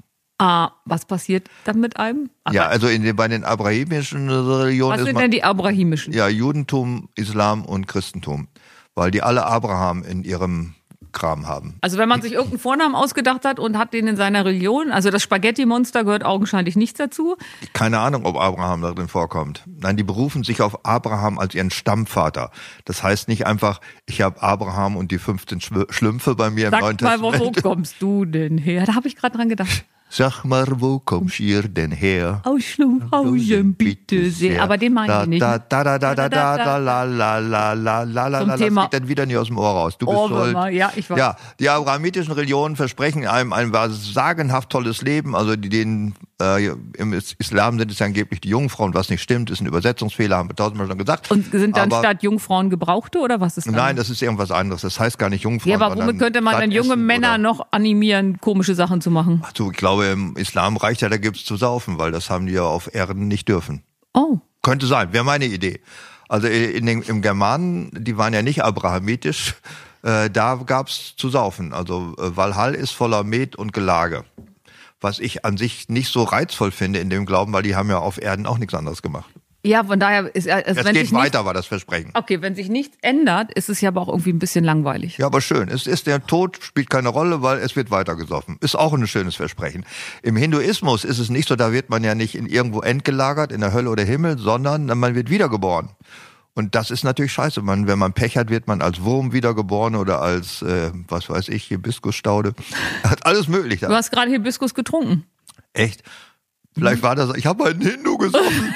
Ah, was passiert dann mit einem? Aber Ja, also in den, bei den abrahamischen Religionen was ist sind man, denn die abrahimischen? ja, Judentum, Islam und Christentum, weil die alle Abraham in ihrem Kram haben. Also wenn man sich irgendeinen Vornamen ausgedacht hat und hat den in seiner Religion, also das Spaghetti-Monster gehört augenscheinlich nicht dazu. Keine Ahnung, ob Abraham da drin vorkommt. Nein, die berufen sich auf Abraham als ihren Stammvater. Das heißt nicht einfach, ich habe Abraham und die fünfzehn Schw- Schlümpfe bei mir im Neuen Sag mal, wo, wo Testament. kommst du denn her? Da habe ich gerade dran gedacht. Sag mal, wo kommst ihr denn her? Aus Schlumpfhausen, bitte sehr. Aber den meine ich nicht. Da, da, da, da, da, da, da, la, la, la, la, la, la, Zum la, Thema das geht dann wieder nicht aus dem Ohr raus. Du bist Ohrwürmer, schuld. ja, ich weiß. Ja, die abrahamitischen Religionen versprechen einem ein sagenhaft tolles Leben. Also die, denen, äh, im Islam sind es ja angeblich die Jungfrauen, was nicht stimmt, ist ein Übersetzungsfehler, haben wir tausendmal schon gesagt. Und sind dann Aber- statt Jungfrauen Gebrauchte oder was ist das? Nein, das ist irgendwas anderes. Das heißt gar nicht Jungfrauen. Ja, aber womit sondern könnte man satt dann junge essen Männer oder- noch animieren, komische Sachen zu machen? Ach du, ich glaube, im Islam reicht ja, da gibt's zu saufen, weil das haben die ja auf Erden nicht dürfen. Oh. Könnte sein, wäre meine Idee. Also in den, im Germanen, die waren ja nicht abrahamitisch, äh, da gab's zu saufen. Also äh, Valhall ist voller Met und Gelage. Was ich an sich nicht so reizvoll finde in dem Glauben, weil die haben ja auf Erden auch nichts anderes gemacht. Ja, von daher ist also Es wenn geht sich nicht, weiter, war das Versprechen. okay, wenn sich nichts ändert, ist es ja aber auch irgendwie ein bisschen langweilig. Ja, aber schön. Es ist der Tod, spielt keine Rolle, weil es wird weitergesoffen. Ist auch ein schönes Versprechen. Im Hinduismus ist es nicht so, da wird man ja nicht in irgendwo endgelagert, in der Hölle oder Himmel, sondern man wird wiedergeboren. Und das ist natürlich scheiße. Man, wenn man Pech hat, wird man als Wurm wiedergeboren oder als, äh, was weiß ich, Hibiskusstaude. Hat alles möglich da. Du hast gerade Hibiskus getrunken. Echt? Vielleicht war das, ich habe einen Hindu gesoffen.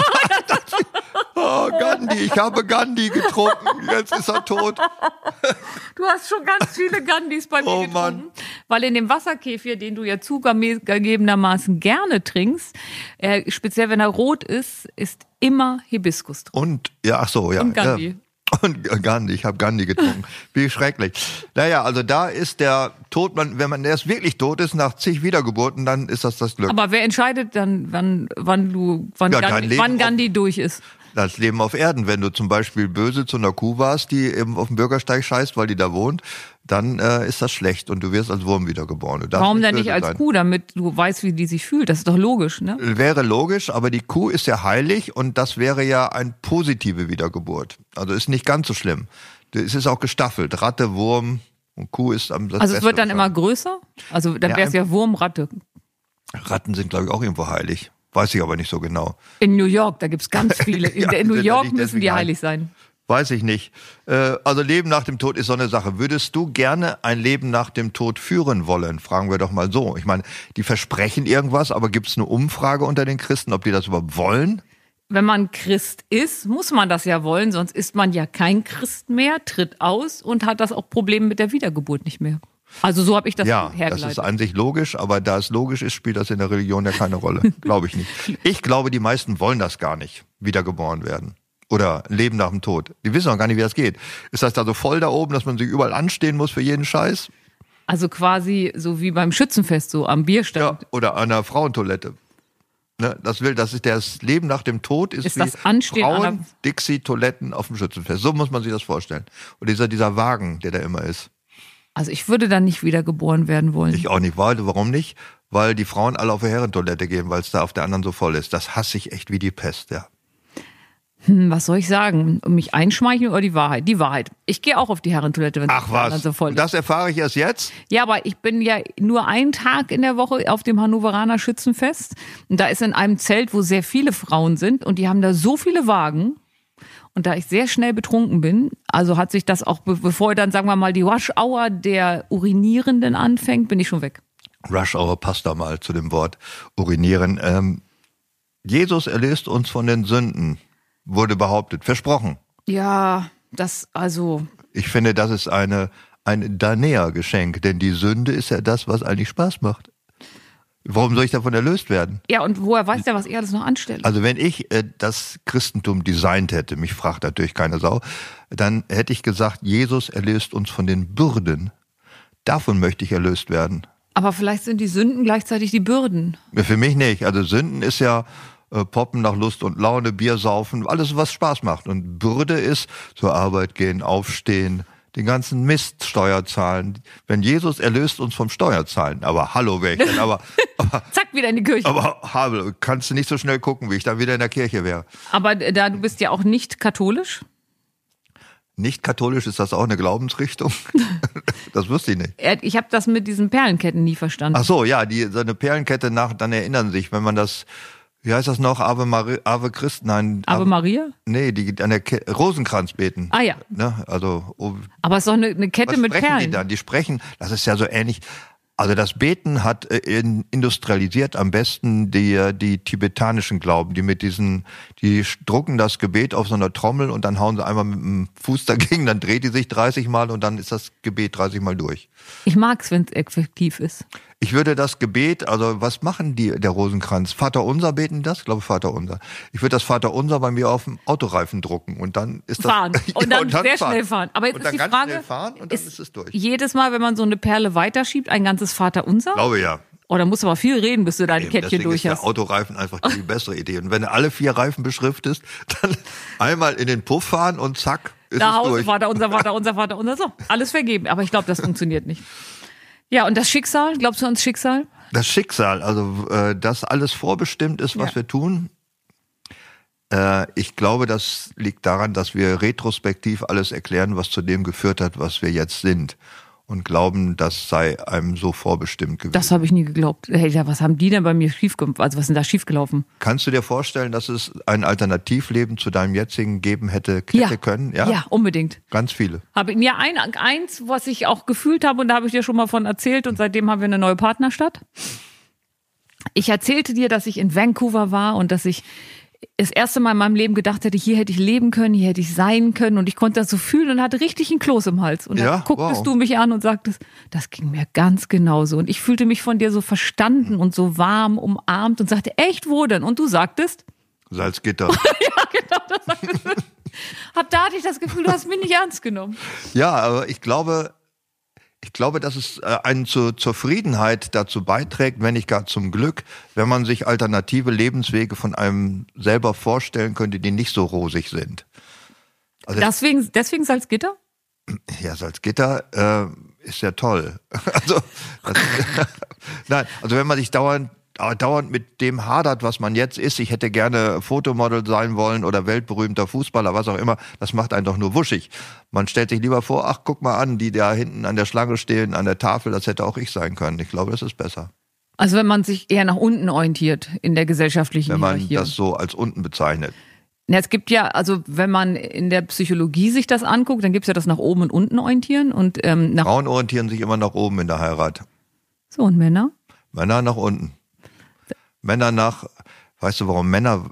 Oh, Gandhi, ich habe Gandhi getrunken, jetzt ist er tot. Du hast schon ganz viele Gandhis bei mir Oh, getrunken. Mann. Weil in dem Wasserkäfir, den du ja zugegebenermaßen gerne trinkst, äh, speziell wenn er rot ist, ist immer Hibiskus drin. Und, ja, ach so, ja. Und Gandhi. Ja. Und Gandhi, ich habe Gandhi getrunken. Wie schrecklich. Naja, also da ist der Tod, man, wenn man erst wirklich tot ist, nach zig Wiedergeburten, dann ist das das Glück. Aber wer entscheidet dann, wann, wann du, wann, Ja, dein Gandhi, Leben wann auf- Gandhi durch ist? Das Leben auf Erden, wenn du zum Beispiel böse zu einer Kuh warst, die eben auf dem Bürgersteig scheißt, weil die da wohnt, dann äh, ist das schlecht und du wirst als Wurm wiedergeboren. Du darfst Warum denn nicht böse als sein. Kuh, damit du weißt, wie die sich fühlt? Das ist doch logisch, ne? Wäre logisch, aber die Kuh ist ja heilig und das wäre ja eine positive Wiedergeburt. Also ist nicht ganz so schlimm. Es ist auch gestaffelt. Ratte, Wurm und Kuh ist am das Also es Beste wird dann davon. immer größer? Also dann Ja, wäre es ja Wurmratte. Ratten sind, glaube ich, auch irgendwo heilig. Weiß ich aber nicht so genau. In New York, da gibt's ganz viele. In, Ja, in New sind ja York nicht müssen deswegen die heilig. heilig sein. Weiß ich nicht. Äh, also Leben nach dem Tod ist so eine Sache. Würdest du gerne ein Leben nach dem Tod führen wollen? Fragen wir doch mal so. Ich meine, die versprechen irgendwas, aber gibt es eine Umfrage unter den Christen, ob die das überhaupt wollen? Wenn man Christ ist, muss man das ja wollen, sonst ist man ja kein Christ mehr, tritt aus und hat das auch Problem mit der Wiedergeburt nicht mehr. Also so habe ich das Ja, das hergeleitet. ist an sich logisch, aber da es logisch ist, spielt das in der Religion ja keine Rolle. Glaube ich nicht. Ich glaube, die meisten wollen das gar nicht, wiedergeboren werden. Oder leben nach dem Tod. Die wissen auch gar nicht, wie das geht. Ist das da so voll da oben, dass man sich überall anstehen muss für jeden Scheiß? Also quasi so wie beim Schützenfest, so am Ja, Bierstand. oder an der Frauentoilette. Ne, das will, das ist das Leben nach dem Tod ist, Ist wie das Anstehen an Frauen, der- Dixie-Toiletten auf dem Schützenfest. So muss man sich das vorstellen. Und dieser, dieser Wagen, der da immer ist. Also ich würde dann nicht wiedergeboren werden wollen. Ich auch nicht. Weil, warum nicht? Weil die Frauen alle auf die Herrentoilette gehen, weil es da auf der anderen so voll ist. Das hasse ich echt wie die Pest, ja. Hm, was soll ich sagen? Mich einschmeicheln oder die Wahrheit? Die Wahrheit. Ich gehe auch auf die Herrentoilette, wenn es Ach was, so voll ist. das erfahre ich erst jetzt? Ja, aber ich bin ja nur einen Tag in der Woche auf dem Hannoveraner Schützenfest. Und da ist in einem Zelt, wo sehr viele Frauen sind und die haben da so viele Wagen. Und da ich sehr schnell betrunken bin, also hat sich das auch, be- bevor dann, sagen wir mal, die Rush-Hour der Urinierenden anfängt, bin ich schon weg. Rush Hour passt da mal zu dem Wort urinieren. Ähm, Jesus erlöst uns von den Sünden, wurde behauptet, versprochen. Ja, das, also. Ich finde, das ist eine, ein Danäer-Geschenk, denn die Sünde ist ja das, was eigentlich Spaß macht. Warum soll ich davon erlöst werden? Ja, und woher weiß der, was er alles noch anstellt? Also wenn ich äh, das Christentum designt hätte, mich fragt natürlich keine Sau, dann hätte ich gesagt, Jesus erlöst uns von den Bürden. Davon möchte ich erlöst werden. Aber vielleicht sind die Sünden gleichzeitig die Bürden. Für mich nicht. Also Sünden ist ja äh, Poppen nach Lust und Laune, Bier saufen, alles, was Spaß macht. Und Bürde ist zur Arbeit gehen, aufstehen, den ganzen Mist, Steuer zahlen. Wenn Jesus erlöst uns vom Steuerzahlen, aber hallo, wer ich denn, aber, aber zack, wieder in die Kirche. Aber Habel, kannst du nicht so schnell gucken, wie ich dann wieder in der Kirche wäre. Aber da du bist ja auch nicht katholisch. Nicht katholisch, ist das auch eine Glaubensrichtung? Das wusste ich nicht. Ich habe das mit diesen Perlenketten nie verstanden. Ach so, ja, die so eine Perlenkette nach, dann erinnern sich, wenn man das, wie heißt das noch, Ave Maria, Ave Christ, nein. Ave, Ave Maria? Nee, die an der Ke- Rosenkranz beten. Ah ja. Ne? Also, oh, aber es ist doch eine, eine Kette was mit sprechen Perlen. Die dann? Die sprechen, das ist ja so ähnlich. Also das Beten hat äh, industrialisiert am besten die, die tibetanischen Glauben, die mit diesen, die drucken das Gebet auf so einer Trommel und dann hauen sie einmal mit dem Fuß dagegen, dann dreht die sich dreißig Mal und dann ist das Gebet dreißig Mal durch. Ich mag's, wenn es effektiv ist. Ich würde das Gebet, also was machen die, der Rosenkranz? Vaterunser beten das? Ich glaube Vaterunser. Ich würde das Vaterunser bei mir auf dem Autoreifen drucken und dann ist das... Fahren. Und ja, dann, und dann sehr fahren. schnell fahren. Aber jetzt und ist dann die ganz Frage, schnell fahren und dann ist, ist es durch. Jedes Mal, wenn man so eine Perle weiterschiebt, ein ganzes Vaterunser? Ich glaube ja. Oh, da musst du aber viel reden, bis du deine Eben, Kettchen durch ist hast. Der Autoreifen einfach die bessere Idee. Und wenn du alle vier Reifen beschriftest, dann einmal in den Puff fahren und zack, ist Nach es Hause, durch. Vaterunser, Vaterunser, Vaterunser. So, alles vergeben. Aber ich glaube, das funktioniert nicht. Ja, und das Schicksal? Glaubst du ans Schicksal? Das Schicksal, also äh, dass alles vorbestimmt ist, was ja. wir tun. Äh, ich glaube, das liegt daran, dass wir retrospektiv alles erklären, was zu dem geführt hat, was wir jetzt sind. Und glauben, das sei einem so vorbestimmt gewesen. Das habe ich nie geglaubt. Hey, ja, was haben die denn bei mir schiefgelaufen? Also was ist denn da schiefgelaufen? Kannst du dir vorstellen, dass es ein Alternativleben zu deinem jetzigen geben hätte, hätte ja. können? Ja? ja, unbedingt. Ganz viele. Habe ich ja ein, eins, was ich auch gefühlt habe, und da habe ich dir schon mal von erzählt, und seitdem haben wir eine neue Partnerstadt. Ich erzählte dir, dass ich in Vancouver war und dass ich das erste Mal in meinem Leben gedacht hätte, hier hätte ich leben können, hier hätte ich sein können, und ich konnte das so fühlen und hatte richtig einen Kloß im Hals. Und dann ja, gucktest wow. du mich an und sagtest, das ging mir ganz genauso. Und ich fühlte mich von dir so verstanden und so warm umarmt und sagte, echt, wo denn? Und du sagtest? Salzgitter. Ja, genau, das sagtest du. Ab da hatte ich das Gefühl, du hast mich nicht ernst genommen. Ja, aber ich glaube, ich glaube, dass es einen zur Zufriedenheit dazu beiträgt, wenn nicht gar zum Glück, wenn man sich alternative Lebenswege von einem selber vorstellen könnte, die nicht so rosig sind. Also deswegen, deswegen Salzgitter? Ja, Salzgitter äh, ist ja toll. Also, das, nein, also wenn man sich dauernd dauernd mit dem hadert, was man jetzt ist, ich hätte gerne Fotomodel sein wollen oder weltberühmter Fußballer, was auch immer, das macht einen doch nur wuschig. Man stellt sich lieber vor, ach, guck mal an, die da hinten an der Schlange stehen, an der Tafel, das hätte auch ich sein können. Ich glaube, das ist besser. Also wenn man sich eher nach unten orientiert in der gesellschaftlichen Wenn man Hierarchie. das so als unten bezeichnet. Ja, es gibt ja, also wenn man in der Psychologie sich das anguckt, dann gibt es ja das nach oben und unten orientieren. Und, ähm, nach Frauen orientieren sich immer nach oben in der Heirat. So, und Männer? Männer nach unten. Männer nach, weißt du, warum Männer,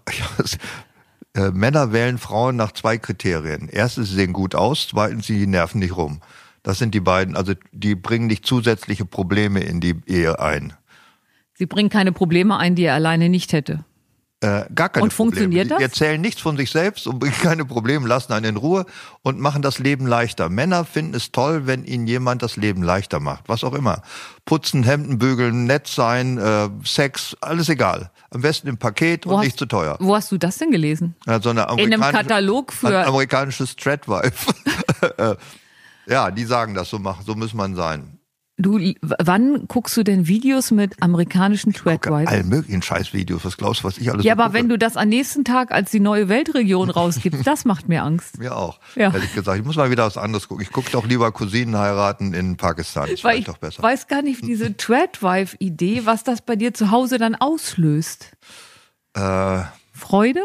äh, Männer wählen Frauen nach zwei Kriterien. Erstens, sie sehen gut aus, zweitens, sie nerven nicht rum. Das sind die beiden, also die bringen nicht zusätzliche Probleme in die Ehe ein. Sie bringen keine Probleme ein, die er alleine nicht hätte. Äh, gar keine und funktioniert Probleme. Die das? erzählen nichts von sich selbst und bringen keine Probleme, lassen einen in Ruhe und machen das Leben leichter. Männer finden es toll, wenn ihnen jemand das Leben leichter macht. Was auch immer. Putzen, Hemden bügeln, nett sein, äh, Sex, alles egal. Am besten im Paket Wo und hast, nicht zu teuer. Wo hast du das denn gelesen? Ja, so eine in einem Katalog für... Ein amerikanisches Strat-Wife. Ja, die sagen das, so, machen, so muss man sein. Du, wann guckst du denn Videos mit amerikanischen Tradwives? All möglichen Scheißvideos, was glaubst du, was ich alles Ja, so aber gucke? wenn du das am nächsten Tag als die neue Weltregion rausgibst, das macht mir Angst. Mir auch, ja. ehrlich gesagt. Ich muss mal wieder was anderes gucken. Ich gucke doch lieber Cousinen heiraten in Pakistan. Das Weil ich doch besser. weiß gar nicht, diese Tradwife-Idee, was das bei dir zu Hause dann auslöst. Äh, Freude?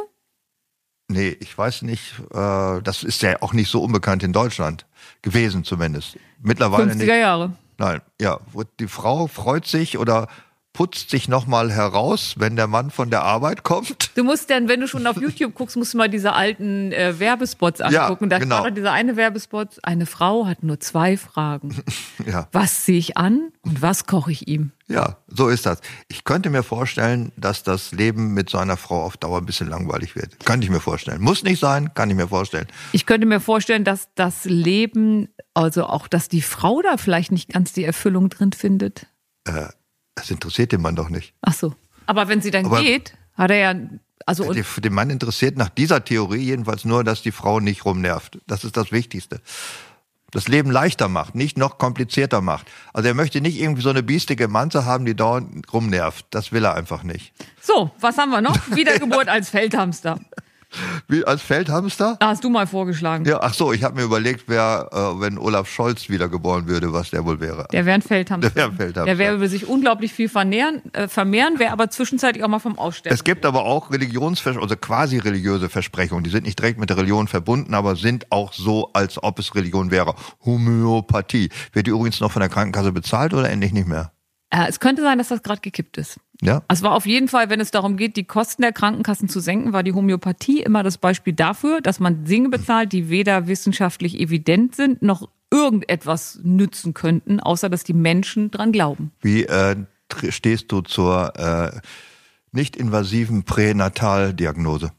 Nee, ich weiß nicht. Äh, das ist ja auch nicht so unbekannt in Deutschland. Gewesen zumindest. Mittlerweile fünfziger nicht. Jahre. Nein, ja. Die Frau freut sich oder putzt sich nochmal heraus, wenn der Mann von der Arbeit kommt. Du musst dann, wenn du schon auf YouTube guckst, musst du mal diese alten äh, Werbespots angucken. Ja, da genau. war doch dieser eine Werbespot, eine Frau hat nur zwei Fragen. Ja. Was ziehe ich an und was koche ich ihm? Ja, so ist das. Ich könnte mir vorstellen, dass das Leben mit so einer Frau auf Dauer ein bisschen langweilig wird. Könnte ich mir vorstellen. Muss nicht sein, kann ich mir vorstellen. Ich könnte mir vorstellen, dass das Leben, also auch, dass die Frau da vielleicht nicht ganz die Erfüllung drin findet. Äh, das interessiert den Mann doch nicht. Ach so. Aber wenn sie dann Aber geht, hat er ja, also und Den, den Mann interessiert nach dieser Theorie jedenfalls nur, dass die Frau nicht rumnervt. Das ist das Wichtigste. Das Leben leichter macht, nicht noch komplizierter macht. Also er möchte nicht irgendwie so eine biestige Manze haben, die dauernd rumnervt. Das will er einfach nicht. so, was haben wir noch? Wiedergeburt als Feldhamster. Wie als Feldhamster? Da hast du mal vorgeschlagen. Ja, ach so, ich habe mir überlegt, wer, äh, wenn Olaf Scholz wiedergeboren würde, was der wohl wäre. Der wäre ein Feldhamster. Der wäre ein Feldhamster. Der wäre über sich unglaublich viel vernähren, äh, vermehren, wäre aber zwischenzeitlich auch mal vom Aussterben. Es gibt aber auch Religionsversprechungen, also quasi religiöse Versprechungen. Die sind nicht direkt mit der Religion verbunden, aber sind auch so, als ob es Religion wäre. Homöopathie. Wird die übrigens noch von der Krankenkasse bezahlt oder endlich nicht mehr? Äh, es könnte sein, dass das gerade gekippt ist. Ja? Es war auf jeden Fall, wenn es darum geht, die Kosten der Krankenkassen zu senken, war die Homöopathie immer das Beispiel dafür, dass man Dinge bezahlt, die weder wissenschaftlich evident sind, noch irgendetwas nützen könnten, außer dass die Menschen dran glauben. Wie äh, tr- stehst du zur äh, nicht-invasiven Pränataldiagnose?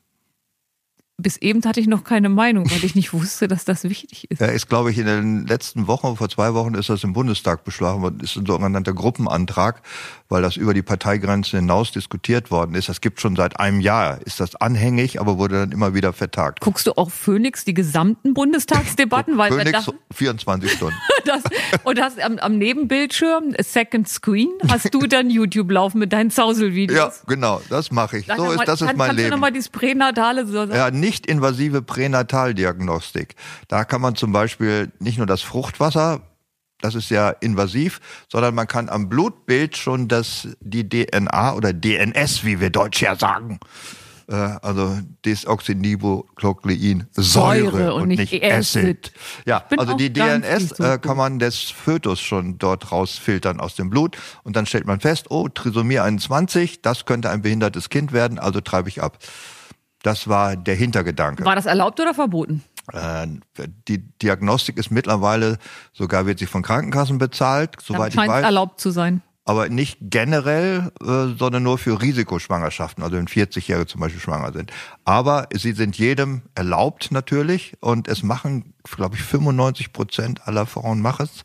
Bis eben hatte ich noch keine Meinung, weil ich nicht wusste, dass das wichtig ist. Ja, ist, glaube ich, in den letzten Wochen, vor zwei Wochen ist das im Bundestag beschlossen worden, ist ein sogenannter Gruppenantrag, weil das über die Parteigrenzen hinaus diskutiert worden ist. Das gibt schon seit einem Jahr, ist das anhängig, aber wurde dann immer wieder vertagt. Guckst du auch Phoenix die gesamten Bundestagsdebatten? weil Phoenix das, vierundzwanzig Stunden. das, und hast am, am Nebenbildschirm, Second Screen, hast du dann YouTube laufen mit deinen Zauselvideos. Ja, genau, das mache ich. Sag So noch ist, mal, das ist kann, mein kannst Leben. du nochmal dieses Pränatale so sagen? Ja, nicht-invasive Pränataldiagnostik. Da kann man zum Beispiel nicht nur das Fruchtwasser, das ist ja invasiv, sondern man kann am Blutbild schon das, die D N A oder D N S, wie wir Deutsch ja sagen, äh, also Desoxynribonuklein, Säure, Säure und, und nicht, nicht Acid. Acid. Ja, bin also auch die ganz D N S nicht so äh, gut. kann man des Fötus schon dort rausfiltern aus dem Blut und dann stellt man fest, oh, Trisomie einundzwanzig, das könnte ein behindertes Kind werden, also treibe ich ab. Das war der Hintergedanke. War das erlaubt oder verboten? Äh, die Diagnostik ist mittlerweile, sogar wird sie von Krankenkassen bezahlt, soweit ich Scheint es weiß. erlaubt zu sein. Aber nicht generell, äh, sondern nur für Risikoschwangerschaften, also wenn vierzig-Jährige zum Beispiel schwanger sind. Aber sie sind jedem erlaubt natürlich und es machen, glaube ich, fünfundneunzig Prozent aller Frauen machen es.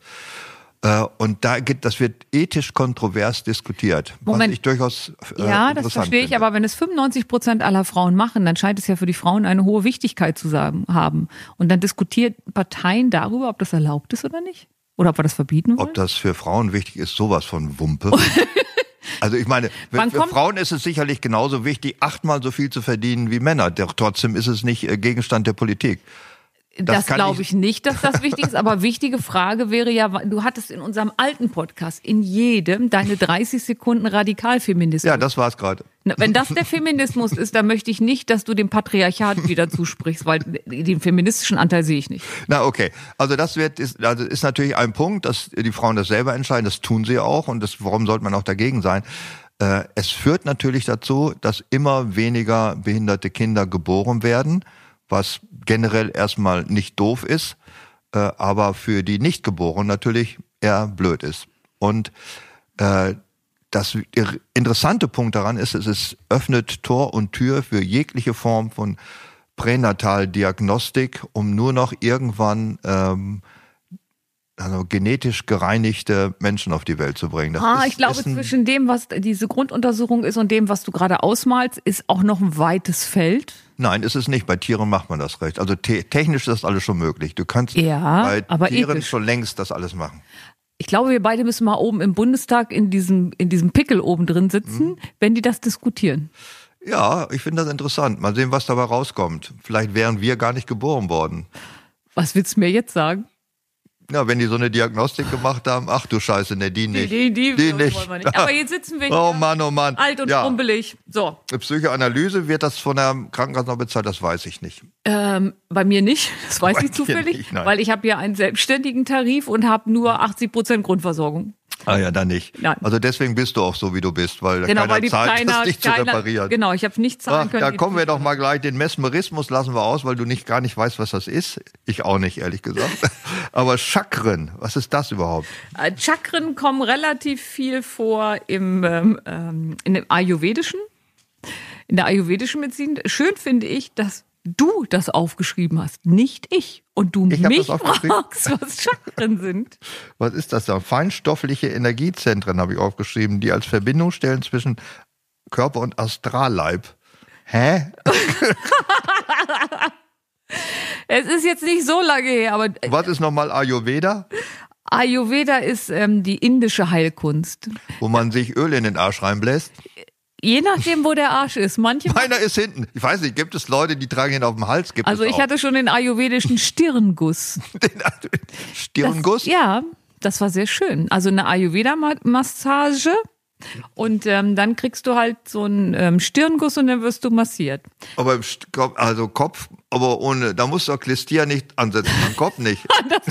Und da geht, das wird ethisch kontrovers diskutiert, Moment. was ich durchaus äh, Ja, interessant das verstehe ich, finde. aber wenn es fünfundneunzig Prozent aller Frauen machen, dann scheint es ja für die Frauen eine hohe Wichtigkeit zu haben. Und dann diskutiert Parteien darüber, ob das erlaubt ist oder nicht. Oder ob wir das verbieten wollen. Ob das für Frauen wichtig ist, sowas von Wumpe. Also ich meine, Wann für kommt- Frauen ist es sicherlich genauso wichtig, achtmal so viel zu verdienen wie Männer. Doch trotzdem ist es nicht äh, Gegenstand der Politik. Das Das kann glaube ich- ich nicht, dass das wichtig ist. Aber wichtige Frage wäre ja, du hattest in unserem alten Podcast in jedem deine dreißig Sekunden Radikalfeminismus. Ja, das war's gerade. Na, wenn das der Feminismus ist, dann möchte ich nicht, dass du dem Patriarchat wieder zusprichst, weil den feministischen Anteil sehe ich nicht. Na okay, also das wird ist, also ist natürlich ein Punkt, dass die Frauen das selber entscheiden. Das tun sie auch und das, warum sollte man auch dagegen sein? Äh, es führt natürlich dazu, dass immer weniger behinderte Kinder geboren werden, was generell erstmal nicht doof ist, äh, aber für die Nichtgeborenen natürlich eher blöd ist. Und äh, das interessante Punkt daran ist, es ist, öffnet Tor und Tür für jegliche Form von Pränataldiagnostik, um nur noch irgendwann ähm, also genetisch gereinigte Menschen auf die Welt zu bringen. Das Ah, ist, ich glaube, ist ein, zwischen dem, was diese Grunduntersuchung ist und dem, was du gerade ausmalst, ist auch noch ein weites Feld. Nein, ist es nicht. Bei Tieren macht man das recht. Also te- technisch ist das alles schon möglich. Du kannst Ja, bei aber Tieren ethisch. schon längst das alles machen. Ich glaube, wir beide müssen mal oben im Bundestag in diesem, in diesem Pickel oben drin sitzen, Mhm. wenn die das diskutieren. Ja, ich finde das interessant. Mal sehen, was dabei rauskommt. Vielleicht wären wir gar nicht geboren worden. Was willst du mir jetzt sagen? Ja, wenn die so eine Diagnostik gemacht haben, ach du Scheiße, ne, die nicht. Die, die, die wollen nicht. wir nicht. Aber jetzt sitzen wir hier, Oh Mann, oh Mann. alt und ja. schrumpelig. So, Psychoanalyse, wird das von der Krankenkasse noch bezahlt? Das weiß ich nicht. ähm, bei mir nicht, das weiß Bei ich dir zufällig, nicht, nein. weil ich habe ja einen selbstständigen Tarif und habe nur achtzig Prozent Grundversorgung. Ah ja, dann nicht. Nein. Also deswegen bist du auch so, wie du bist, weil Genau, keiner weil die zahlt, keiner, das nicht keiner, zu reparieren. Genau, ich habe nicht zahlen Ach, können. da die- kommen wir doch mal gleich, den Mesmerismus lassen wir aus, weil du nicht gar nicht weißt, was das ist. Ich auch nicht, ehrlich gesagt. Aber Chakren, was ist das überhaupt? Äh, Chakren kommen relativ viel vor im, ähm, ähm, in dem Ayurvedischen, in der ayurvedischen Medizin. Schön finde ich, dass du das aufgeschrieben hast, nicht ich. Und du Ich hab mich das aufgeschrieben. fragst, was Chakren sind. Was ist das da? Feinstoffliche Energiezentren habe ich aufgeschrieben, die als Verbindung stellen zwischen Körper und Astralleib. Hä? Es ist jetzt nicht so lange her, aber Was ist nochmal Ayurveda? Ayurveda ist ähm, die indische Heilkunst. Wo man sich Öl in den Arsch reinbläst. Je nachdem, wo der Arsch ist. Manche Meiner ist hinten. Ich weiß nicht, gibt es Leute, die tragen ihn auf dem Hals? Gibt Also es ich auch. hatte schon den ayurvedischen Stirnguss. Den Stirnguss? Das, ja, das war sehr schön. Also eine Ayurveda-Massage und ähm, dann kriegst du halt so einen ähm, Stirnguss und dann wirst du massiert. Aber im St- Kopf- also Kopf, aber ohne, da musst du auch Klistier nicht ansetzen, am Kopf nicht.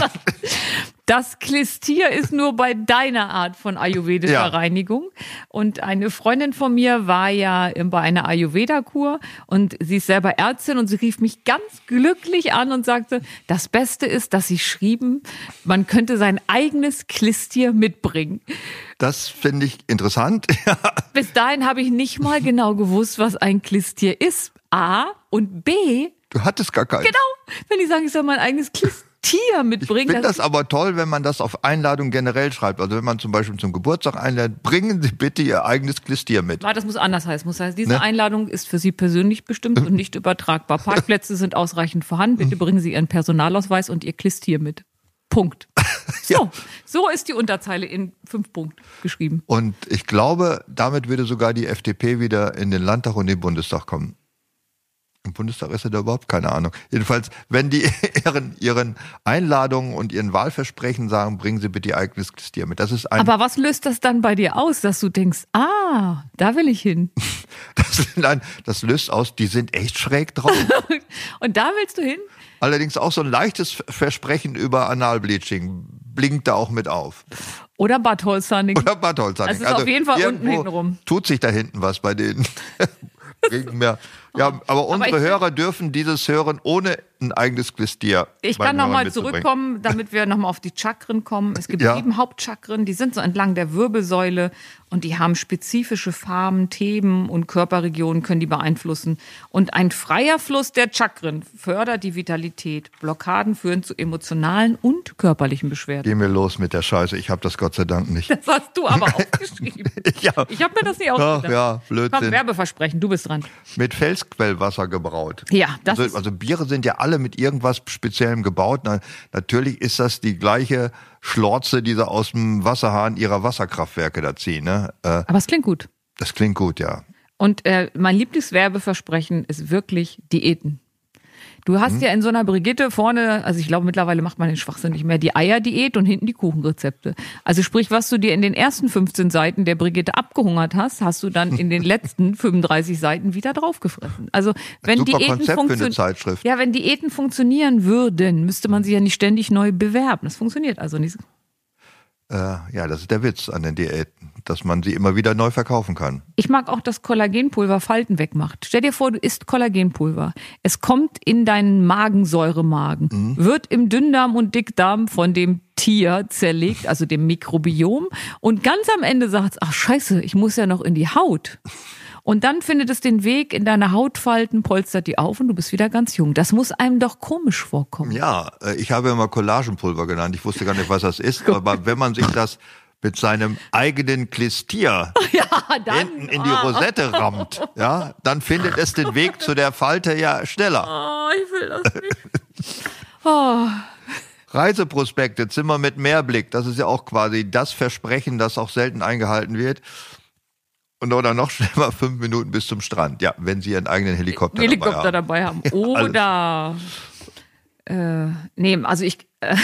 Das Klistier ist nur bei deiner Art von ayurvedischer Ja. Reinigung. Und eine Freundin von mir war ja bei einer Ayurveda-Kur und sie ist selber Ärztin und sie rief mich ganz glücklich an und sagte, das Beste ist, dass sie schrieben, man könnte sein eigenes Klistier mitbringen. Das finde ich interessant. Bis dahin habe ich nicht mal genau gewusst, was ein Klistier ist. A und B, Du hattest gar keinen. genau, wenn die sagen, ich soll mein eigenes Klistier Ich mitbringen. finde das aber toll, wenn man das auf Einladung generell schreibt. Also wenn man zum Beispiel zum Geburtstag einlädt, bringen Sie bitte Ihr eigenes Klistier mit. Ah, das muss anders heißen. Muss heißen, diese Ne? Einladung ist für Sie persönlich bestimmt und nicht übertragbar. Parkplätze sind ausreichend vorhanden. Bitte bringen Sie Ihren Personalausweis und Ihr Klistier mit. Punkt. So, Ja. so ist die Unterzeile in fünf Punkten geschrieben. Und ich glaube, damit würde sogar die F D P wieder in den Landtag und den Bundestag kommen. Im Bundestag ist ja da überhaupt keine Ahnung. Jedenfalls, wenn die ihren, ihren Einladungen und ihren Wahlversprechen sagen, bringen Sie bitte Ihr eigenes Klistier mit. Das ist ein, Aber was löst das dann bei dir aus, dass du denkst, ah, da will ich hin. das, nein, das löst aus, die sind echt schräg drauf. Und da willst du hin? Allerdings auch so ein leichtes Versprechen über Analbleaching blinkt da auch mit auf. Oder Badholzerning. Oder Badholzerning. Es ist auf jeden Fall unten irgendwo hintenrum. Tut sich da hinten was bei denen. Bringt mehr. Ja, aber unsere ich- Hörer dürfen dieses hören ohne ein eigenes Klistier. Ich beim kann Hören nochmal mitzubringen. zurückkommen, damit wir nochmal auf die Chakren kommen. Es gibt Ja. sieben Hauptchakren, die sind so entlang der Wirbelsäule und die haben spezifische Farben, Themen und Körperregionen können die beeinflussen. Und ein freier Fluss der Chakren fördert die Vitalität. Blockaden führen zu emotionalen und körperlichen Beschwerden. Geh mir los mit der Scheiße. Ich habe das Gott sei Dank nicht. Das hast du aber aufgeschrieben. Ja. Ich habe mir das nicht Ach ausgedacht. ja, Komm, Blödsinn. Werbeversprechen, du bist dran. Mit Felsquellwasser gebraut. Ja, das also, ist also Biere sind ja alle mit irgendwas Speziellem gebaut. Na, natürlich ist das die gleiche Schlorze, die sie aus dem Wasserhahn ihrer Wasserkraftwerke da ziehen. Ne? Äh, aber es klingt gut. das klingt gut, ja. Und äh, mein Lieblingswerbeversprechen ist wirklich Diäten. Du hast ja in so einer Brigitte vorne, also ich glaube mittlerweile macht man den Schwachsinn nicht mehr, die Eierdiät und hinten die Kuchenrezepte. Also sprich, was du dir in den ersten fünfzehn Seiten der Brigitte abgehungert hast, hast du dann in den letzten fünfunddreißig Seiten wieder draufgefressen. Also wenn Super Diäten Konzept für eine funktionieren, Zeitschrift. ja, wenn Diäten funktionieren würden, müsste man sie ja nicht ständig neu bewerben. Das funktioniert also nicht. Äh, ja, das ist der Witz an den Diäten, dass man sie immer wieder neu verkaufen kann. Ich mag auch, dass Kollagenpulver Falten wegmacht. Stell dir vor, du isst Kollagenpulver. Es kommt in deinen Magensäuremagen, Mhm. wird im Dünndarm und Dickdarm von dem Tier zerlegt, also dem Mikrobiom. Und ganz am Ende sagt es, ach scheiße, ich muss ja noch in die Haut. Und dann findet es den Weg in deine Hautfalten, polstert die auf und du bist wieder ganz jung. Das muss einem doch komisch vorkommen. Ja, äh, ich habe immer Collagenpulver genannt. Ich wusste gar nicht, was das ist. Aber wenn man sich das mit seinem eigenen Klistier Ja, dann. hinten in die Rosette rammt, ja, dann findet es den Weg zu der Falte ja schneller. Oh, ich will das nicht. Oh. Reiseprospekte, Zimmer mit Meerblick, das ist ja auch quasi das Versprechen, das auch selten eingehalten wird. Und oder noch schneller fünf Minuten bis zum Strand. Ja, wenn Sie Ihren eigenen Helikopter, Helikopter dabei haben. dabei haben. Oder, äh, nee, also ich, äh,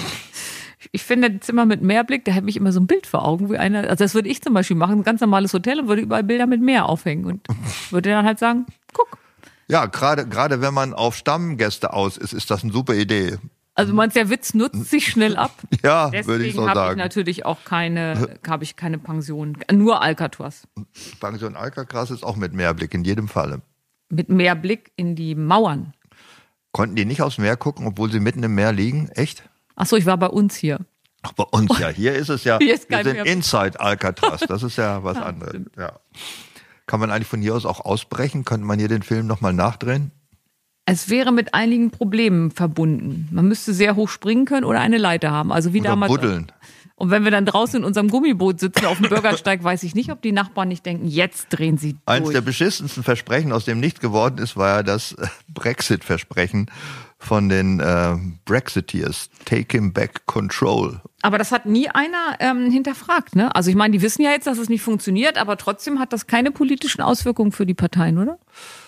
ich finde Zimmer mit Meerblick, da habe ich immer so ein Bild vor Augen, wie einer, also das würde ich zum Beispiel machen, ein ganz normales Hotel und würde überall Bilder mit Meer aufhängen und würde dann halt sagen, guck. Ja, gerade gerade wenn man auf Stammgäste aus ist, ist das eine super Idee. Also meinst der Witz nutzt sich schnell ab? Ja, würde ich so Deswegen habe ich sagen. natürlich auch keine, habe ich keine Pension. Nur Alcatraz. Pension Alcatraz ist auch mit Meerblick in jedem Falle. Mit mehr Blick in die Mauern. Konnten die nicht aufs Meer gucken, obwohl sie mitten im Meer liegen? Echt? Ach so, ich war bei uns hier. Ach, bei uns ja. Hier ist es ja, Hier ist wir kein sind Meer. inside Alcatraz. Das ist ja was anderes. stimmt. Ja. Kann man eigentlich von hier aus auch ausbrechen? Könnte man hier den Film nochmal nachdrehen? Es wäre mit einigen Problemen verbunden. Man müsste sehr hoch springen können oder eine Leiter haben. Also wie Oder damals. buddeln. Und wenn wir dann draußen in unserem Gummiboot sitzen auf dem Bürgersteig, weiß ich nicht, ob die Nachbarn nicht denken, jetzt drehen sie durch. Eins der beschissensten Versprechen, aus dem nichts geworden ist, war ja das äh, Brexit-Versprechen von den äh, Brexiteers. Take him back control. Aber das hat nie einer ähm, hinterfragt, ne? Also ich meine, die wissen ja jetzt, dass es nicht funktioniert, aber trotzdem hat das keine politischen Auswirkungen für die Parteien, oder?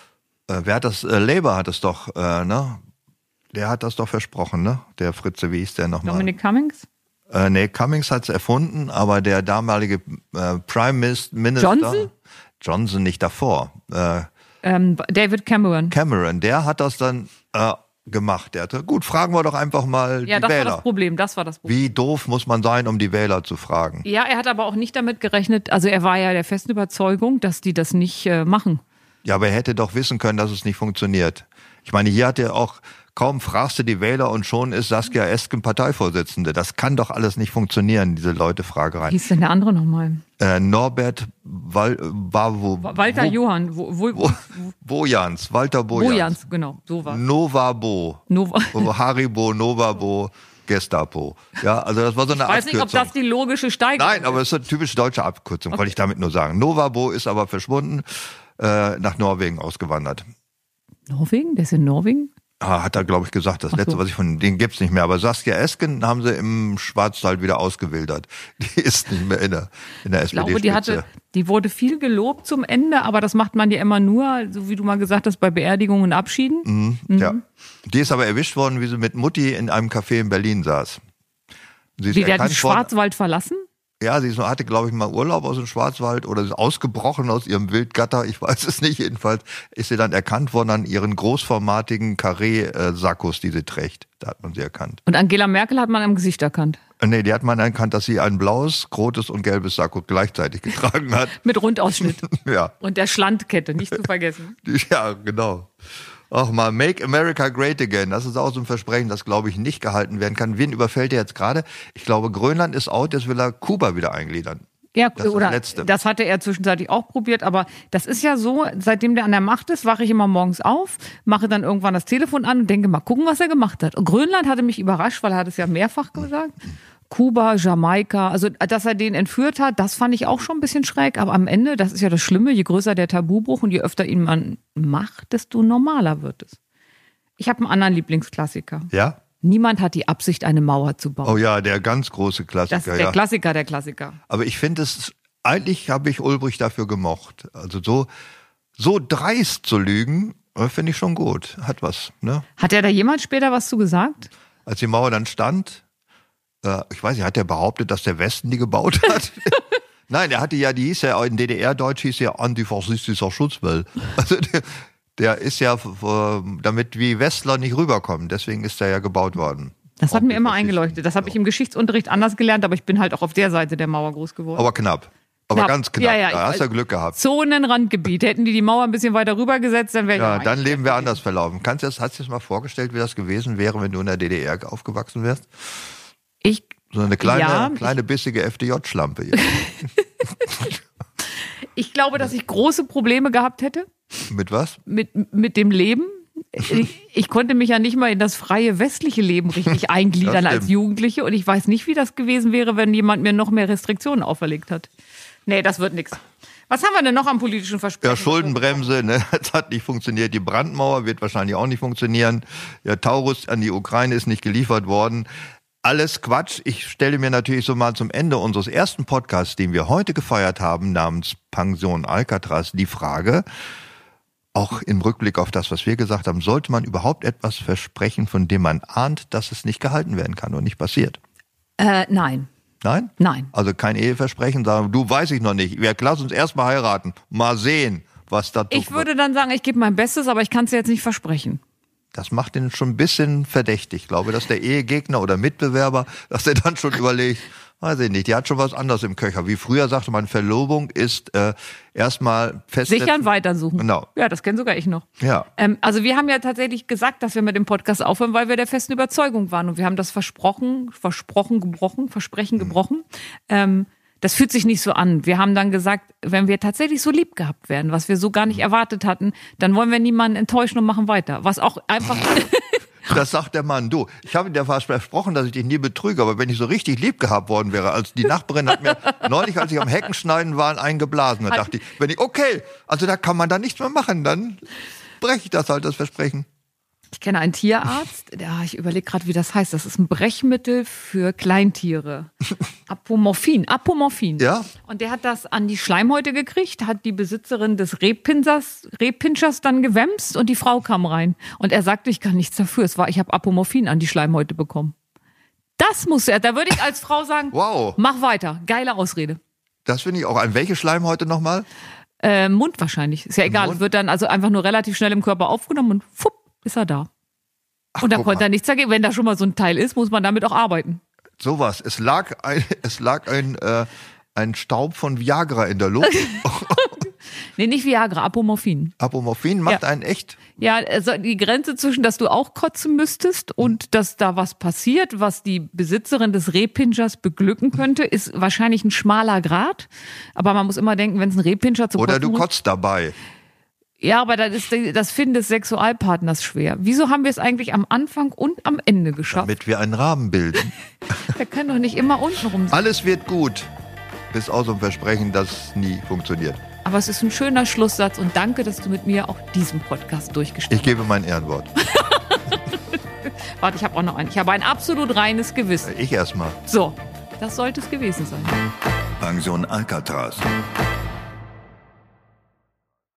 Äh, wer hat das? Äh, Labour hat es doch, äh, ne? Der hat das doch versprochen, ne? Der Fritze, wie hieß der nochmal? Dominic Cummings? Äh, nee, Cummings hat es erfunden, aber der damalige äh, Prime Minister... Johnson? Johnson nicht davor. Äh, Ähm, David Cameron. Cameron, der hat das dann äh, gemacht. Der hatte, gut, fragen wir doch einfach mal Ja, die das Wähler. war das Problem, das war das Problem. Wie doof muss man sein, um die Wähler zu fragen? Ja, er hat aber auch nicht damit gerechnet, also er war ja der festen Überzeugung, dass die das nicht äh, machen. Ja, aber er hätte doch wissen können, dass es nicht funktioniert. Ich meine, hier hat er auch, kaum fragst du die Wähler und schon ist Saskia Esken Parteivorsitzende. Das kann doch alles nicht funktionieren, diese Leute-Fragerei. Wie hieß denn der andere nochmal? Äh, Norbert Wal Bavo, Walter Wo- Johann. Wo, wo, Wo- Bojans, Walter Bojans. Bojans, genau, so war Novabo. Nova. Haribo, Novabo, Gestapo. Ja, also das war so eine Ich weiß nicht, ob Abkürzung. das die logische Steigerung Nein, aber es ist eine typisch deutsche Abkürzung, wollte ich damit nur sagen. Novabo ist aber verschwunden, äh, nach Norwegen ausgewandert. Norwegen? Der ist in Norwegen? Ah, hat er, glaube ich, gesagt. Das Ach so. letzte, was ich von denen gibt's nicht mehr. Aber Saskia Esken haben sie im Schwarzwald wieder ausgewildert. Die ist nicht mehr in der, in der Ich glaube, die S P D-Spitze. hatte, die wurde viel gelobt zum Ende, aber das macht man ja immer nur, so wie du mal gesagt hast, bei Beerdigungen und Abschieden. Mhm, Mhm. Ja. Die ist aber erwischt worden, wie sie mit Mutti in einem Café in Berlin saß. Sie ist Wie, der hat den erkannt worden- Schwarzwald verlassen? Ja, sie ist- hatte, glaube ich, mal Urlaub aus dem Schwarzwald oder ist ausgebrochen aus ihrem Wildgatter. Ich weiß es nicht. Jedenfalls ist sie dann erkannt worden an ihren großformatigen Carré-Sakkos, die sie trägt. Da hat man sie erkannt. Und Angela Merkel hat man am Gesicht erkannt. Äh, Nee, die hat man erkannt, dass sie ein blaues, rotes und gelbes Sakko gleichzeitig getragen hat. Mit Rundausschnitt. Ja, Und der Schlandkette, nicht zu vergessen. ja, genau. Ach mal, Make America Great Again. Das ist auch so ein Versprechen, das, glaube ich, nicht gehalten werden kann. Wen überfällt er jetzt gerade? Ich glaube, Grönland ist out, jetzt will er Kuba wieder eingliedern. Ja, Das ist oder das Letzte. das hatte er zwischenzeitlich auch probiert, aber das ist ja so, seitdem der an der Macht ist, wache ich immer morgens auf, mache dann irgendwann das Telefon an und denke, mal gucken, was er gemacht hat. Und Grönland hatte mich überrascht, weil er hat es ja mehrfach gesagt. Kuba, Jamaika, also dass er den entführt hat, das fand ich auch schon ein bisschen schräg, aber am Ende, das ist ja das Schlimme, je größer der Tabubruch und je öfter ihn man macht, desto normaler wird es. Ich habe einen anderen Lieblingsklassiker. Ja? Niemand hat die Absicht, eine Mauer zu bauen. Oh ja, der ganz große Klassiker. Das ist der ja. Klassiker der Klassiker. Aber ich finde es, eigentlich habe ich Ulbricht dafür gemocht. Also so, so dreist zu lügen, äh, finde ich schon gut. Hat was, ne? Hat er da jemand später was zu gesagt? Als die Mauer dann stand, äh, ich weiß nicht, hat er behauptet, dass der Westen die gebaut hat? Nein, er hatte ja, die hieß ja, in D D R-Deutsch hieß ja antifaschistischer Schutzwall. Also der, der ist ja, äh, damit wie Westler nicht rüberkommen, deswegen ist er ja gebaut worden. Das hat mir immer Antifaschisten. eingeleuchtet. Das habe ich im Geschichtsunterricht anders gelernt, aber ich bin halt auch auf der Seite der Mauer groß geworden. Aber knapp. Aber Knapp. ganz knapp. Ja, ja, da ich- hast du ja Glück gehabt. Zonenrandgebiet. Hätten die die Mauer ein bisschen weiter rübergesetzt, dann wäre ich Ja, auch dann leben wir anders verlaufen. Kannst du das, hast du dir das mal vorgestellt, wie das gewesen wäre, wenn du in der D D R aufgewachsen wärst? Ich, So eine kleine, Ja, kleine bissige F D J-Schlampe. hier. ich glaube, dass ich große Probleme gehabt hätte Mit was? mit, mit dem Leben. Ich, ich konnte mich ja nicht mal in das freie westliche Leben richtig eingliedern Das als stimmt. Jugendliche und ich weiß nicht, wie das gewesen wäre, wenn jemand mir noch mehr Restriktionen auferlegt hat. Nee, das wird nichts. Was haben wir denn noch am politischen Versprechen? Ja, Schuldenbremse, ne, das hat nicht funktioniert. Die Brandmauer wird wahrscheinlich auch nicht funktionieren. Ja, Taurus an die Ukraine ist nicht geliefert worden. Alles Quatsch. Ich stelle mir natürlich so mal zum Ende unseres ersten Podcasts, den wir heute gefeiert haben, namens Pension Alcatraz, die Frage, auch im Rückblick auf das, was wir gesagt haben, sollte man überhaupt etwas versprechen, von dem man ahnt, dass es nicht gehalten werden kann und nicht passiert? Äh, nein, Nein? nein. Also kein Eheversprechen, sagen, du, weiß ich noch nicht. Wir lass uns erstmal heiraten. Mal sehen, was da Ich würde dann sagen, ich gebe mein Bestes, aber ich kann es dir jetzt nicht versprechen. Das macht ihn schon ein bisschen verdächtig. Ich glaube, dass der Ehegegner oder Mitbewerber, dass der dann schon überlegt, weiß ich nicht, die hat schon was anderes im Köcher. Wie früher sagte man, Verlobung ist äh, erstmal festsetzen. Sichern, weitersuchen. Genau. Ja, das kenne sogar ich noch. Ja. Ähm, also wir haben ja tatsächlich gesagt, dass wir mit dem Podcast aufhören, weil wir der festen Überzeugung waren. Und wir haben das versprochen, versprochen, gebrochen, Versprechen gebrochen. Ähm, das fühlt sich nicht so an. Wir haben dann gesagt, wenn wir tatsächlich so lieb gehabt werden, was wir so gar nicht erwartet hatten, dann wollen wir niemanden enttäuschen und machen weiter. Was auch einfach... Das sagt der Mann. Du, ich habe dir fast versprochen, dass ich dich nie betrüge, aber wenn ich so richtig lieb gehabt worden wäre, als die Nachbarin hat mir neulich, als ich am Heckenschneiden war, eingeblasen. Da dachte ich, wenn ich, okay, also da kann man da nichts mehr machen, dann breche ich das halt, das Versprechen. Ich kenne einen Tierarzt, ja, ich überlege gerade, wie das heißt. Das ist ein Brechmittel für Kleintiere. Apomorphin, Apomorphin. Ja. Und der hat das an die Schleimhäute gekriegt, hat die Besitzerin des Rehpinschers, Rehpinschers dann gewämst und die Frau kam rein. Und er sagte, ich kann nichts dafür. Es war, ich habe Apomorphin an die Schleimhäute bekommen. Das muss er, da würde ich als Frau sagen, wow. Mach weiter. Geile Ausrede. Das finde ich auch. An welche Schleimhäute nochmal? Äh, Mund wahrscheinlich. Ist ja egal. Mund? Wird dann also einfach nur relativ schnell im Körper aufgenommen und fupp, ist er da. Ach, und da konnte er nichts dagegen. Wenn da schon mal so ein Teil ist, muss man damit auch arbeiten. Sowas. Es lag ein, es lag ein, äh, ein Staub von Viagra in der Luft. Nee, nicht Viagra, Apomorphin. Apomorphin macht Ja. einen echt. Ja, also die Grenze zwischen, dass du auch kotzen müsstest und dass da was passiert, was die Besitzerin des Rehpinschers beglücken könnte, ist wahrscheinlich ein schmaler Grat. Aber man muss immer denken, wenn es ein Rehpinscher zu Oder kotzen du muss- kotzt dabei. Ja, aber das ist das Finden des Sexualpartners schwer. Wieso haben wir es eigentlich am Anfang und am Ende geschafft? Damit wir einen Rahmen bilden. Wir können doch nicht immer unten rum sein. Alles wird gut. Bis auf so ein Versprechen, das nie funktioniert. Aber es ist ein schöner Schlusssatz und danke, dass du mit mir auch diesen Podcast durchgestanden Ich gebe mein Ehrenwort. hast. Warte, ich habe auch noch einen. Ich habe ein absolut reines Gewissen. Ich erstmal. So, das sollte es gewesen sein. Pension Alcatraz.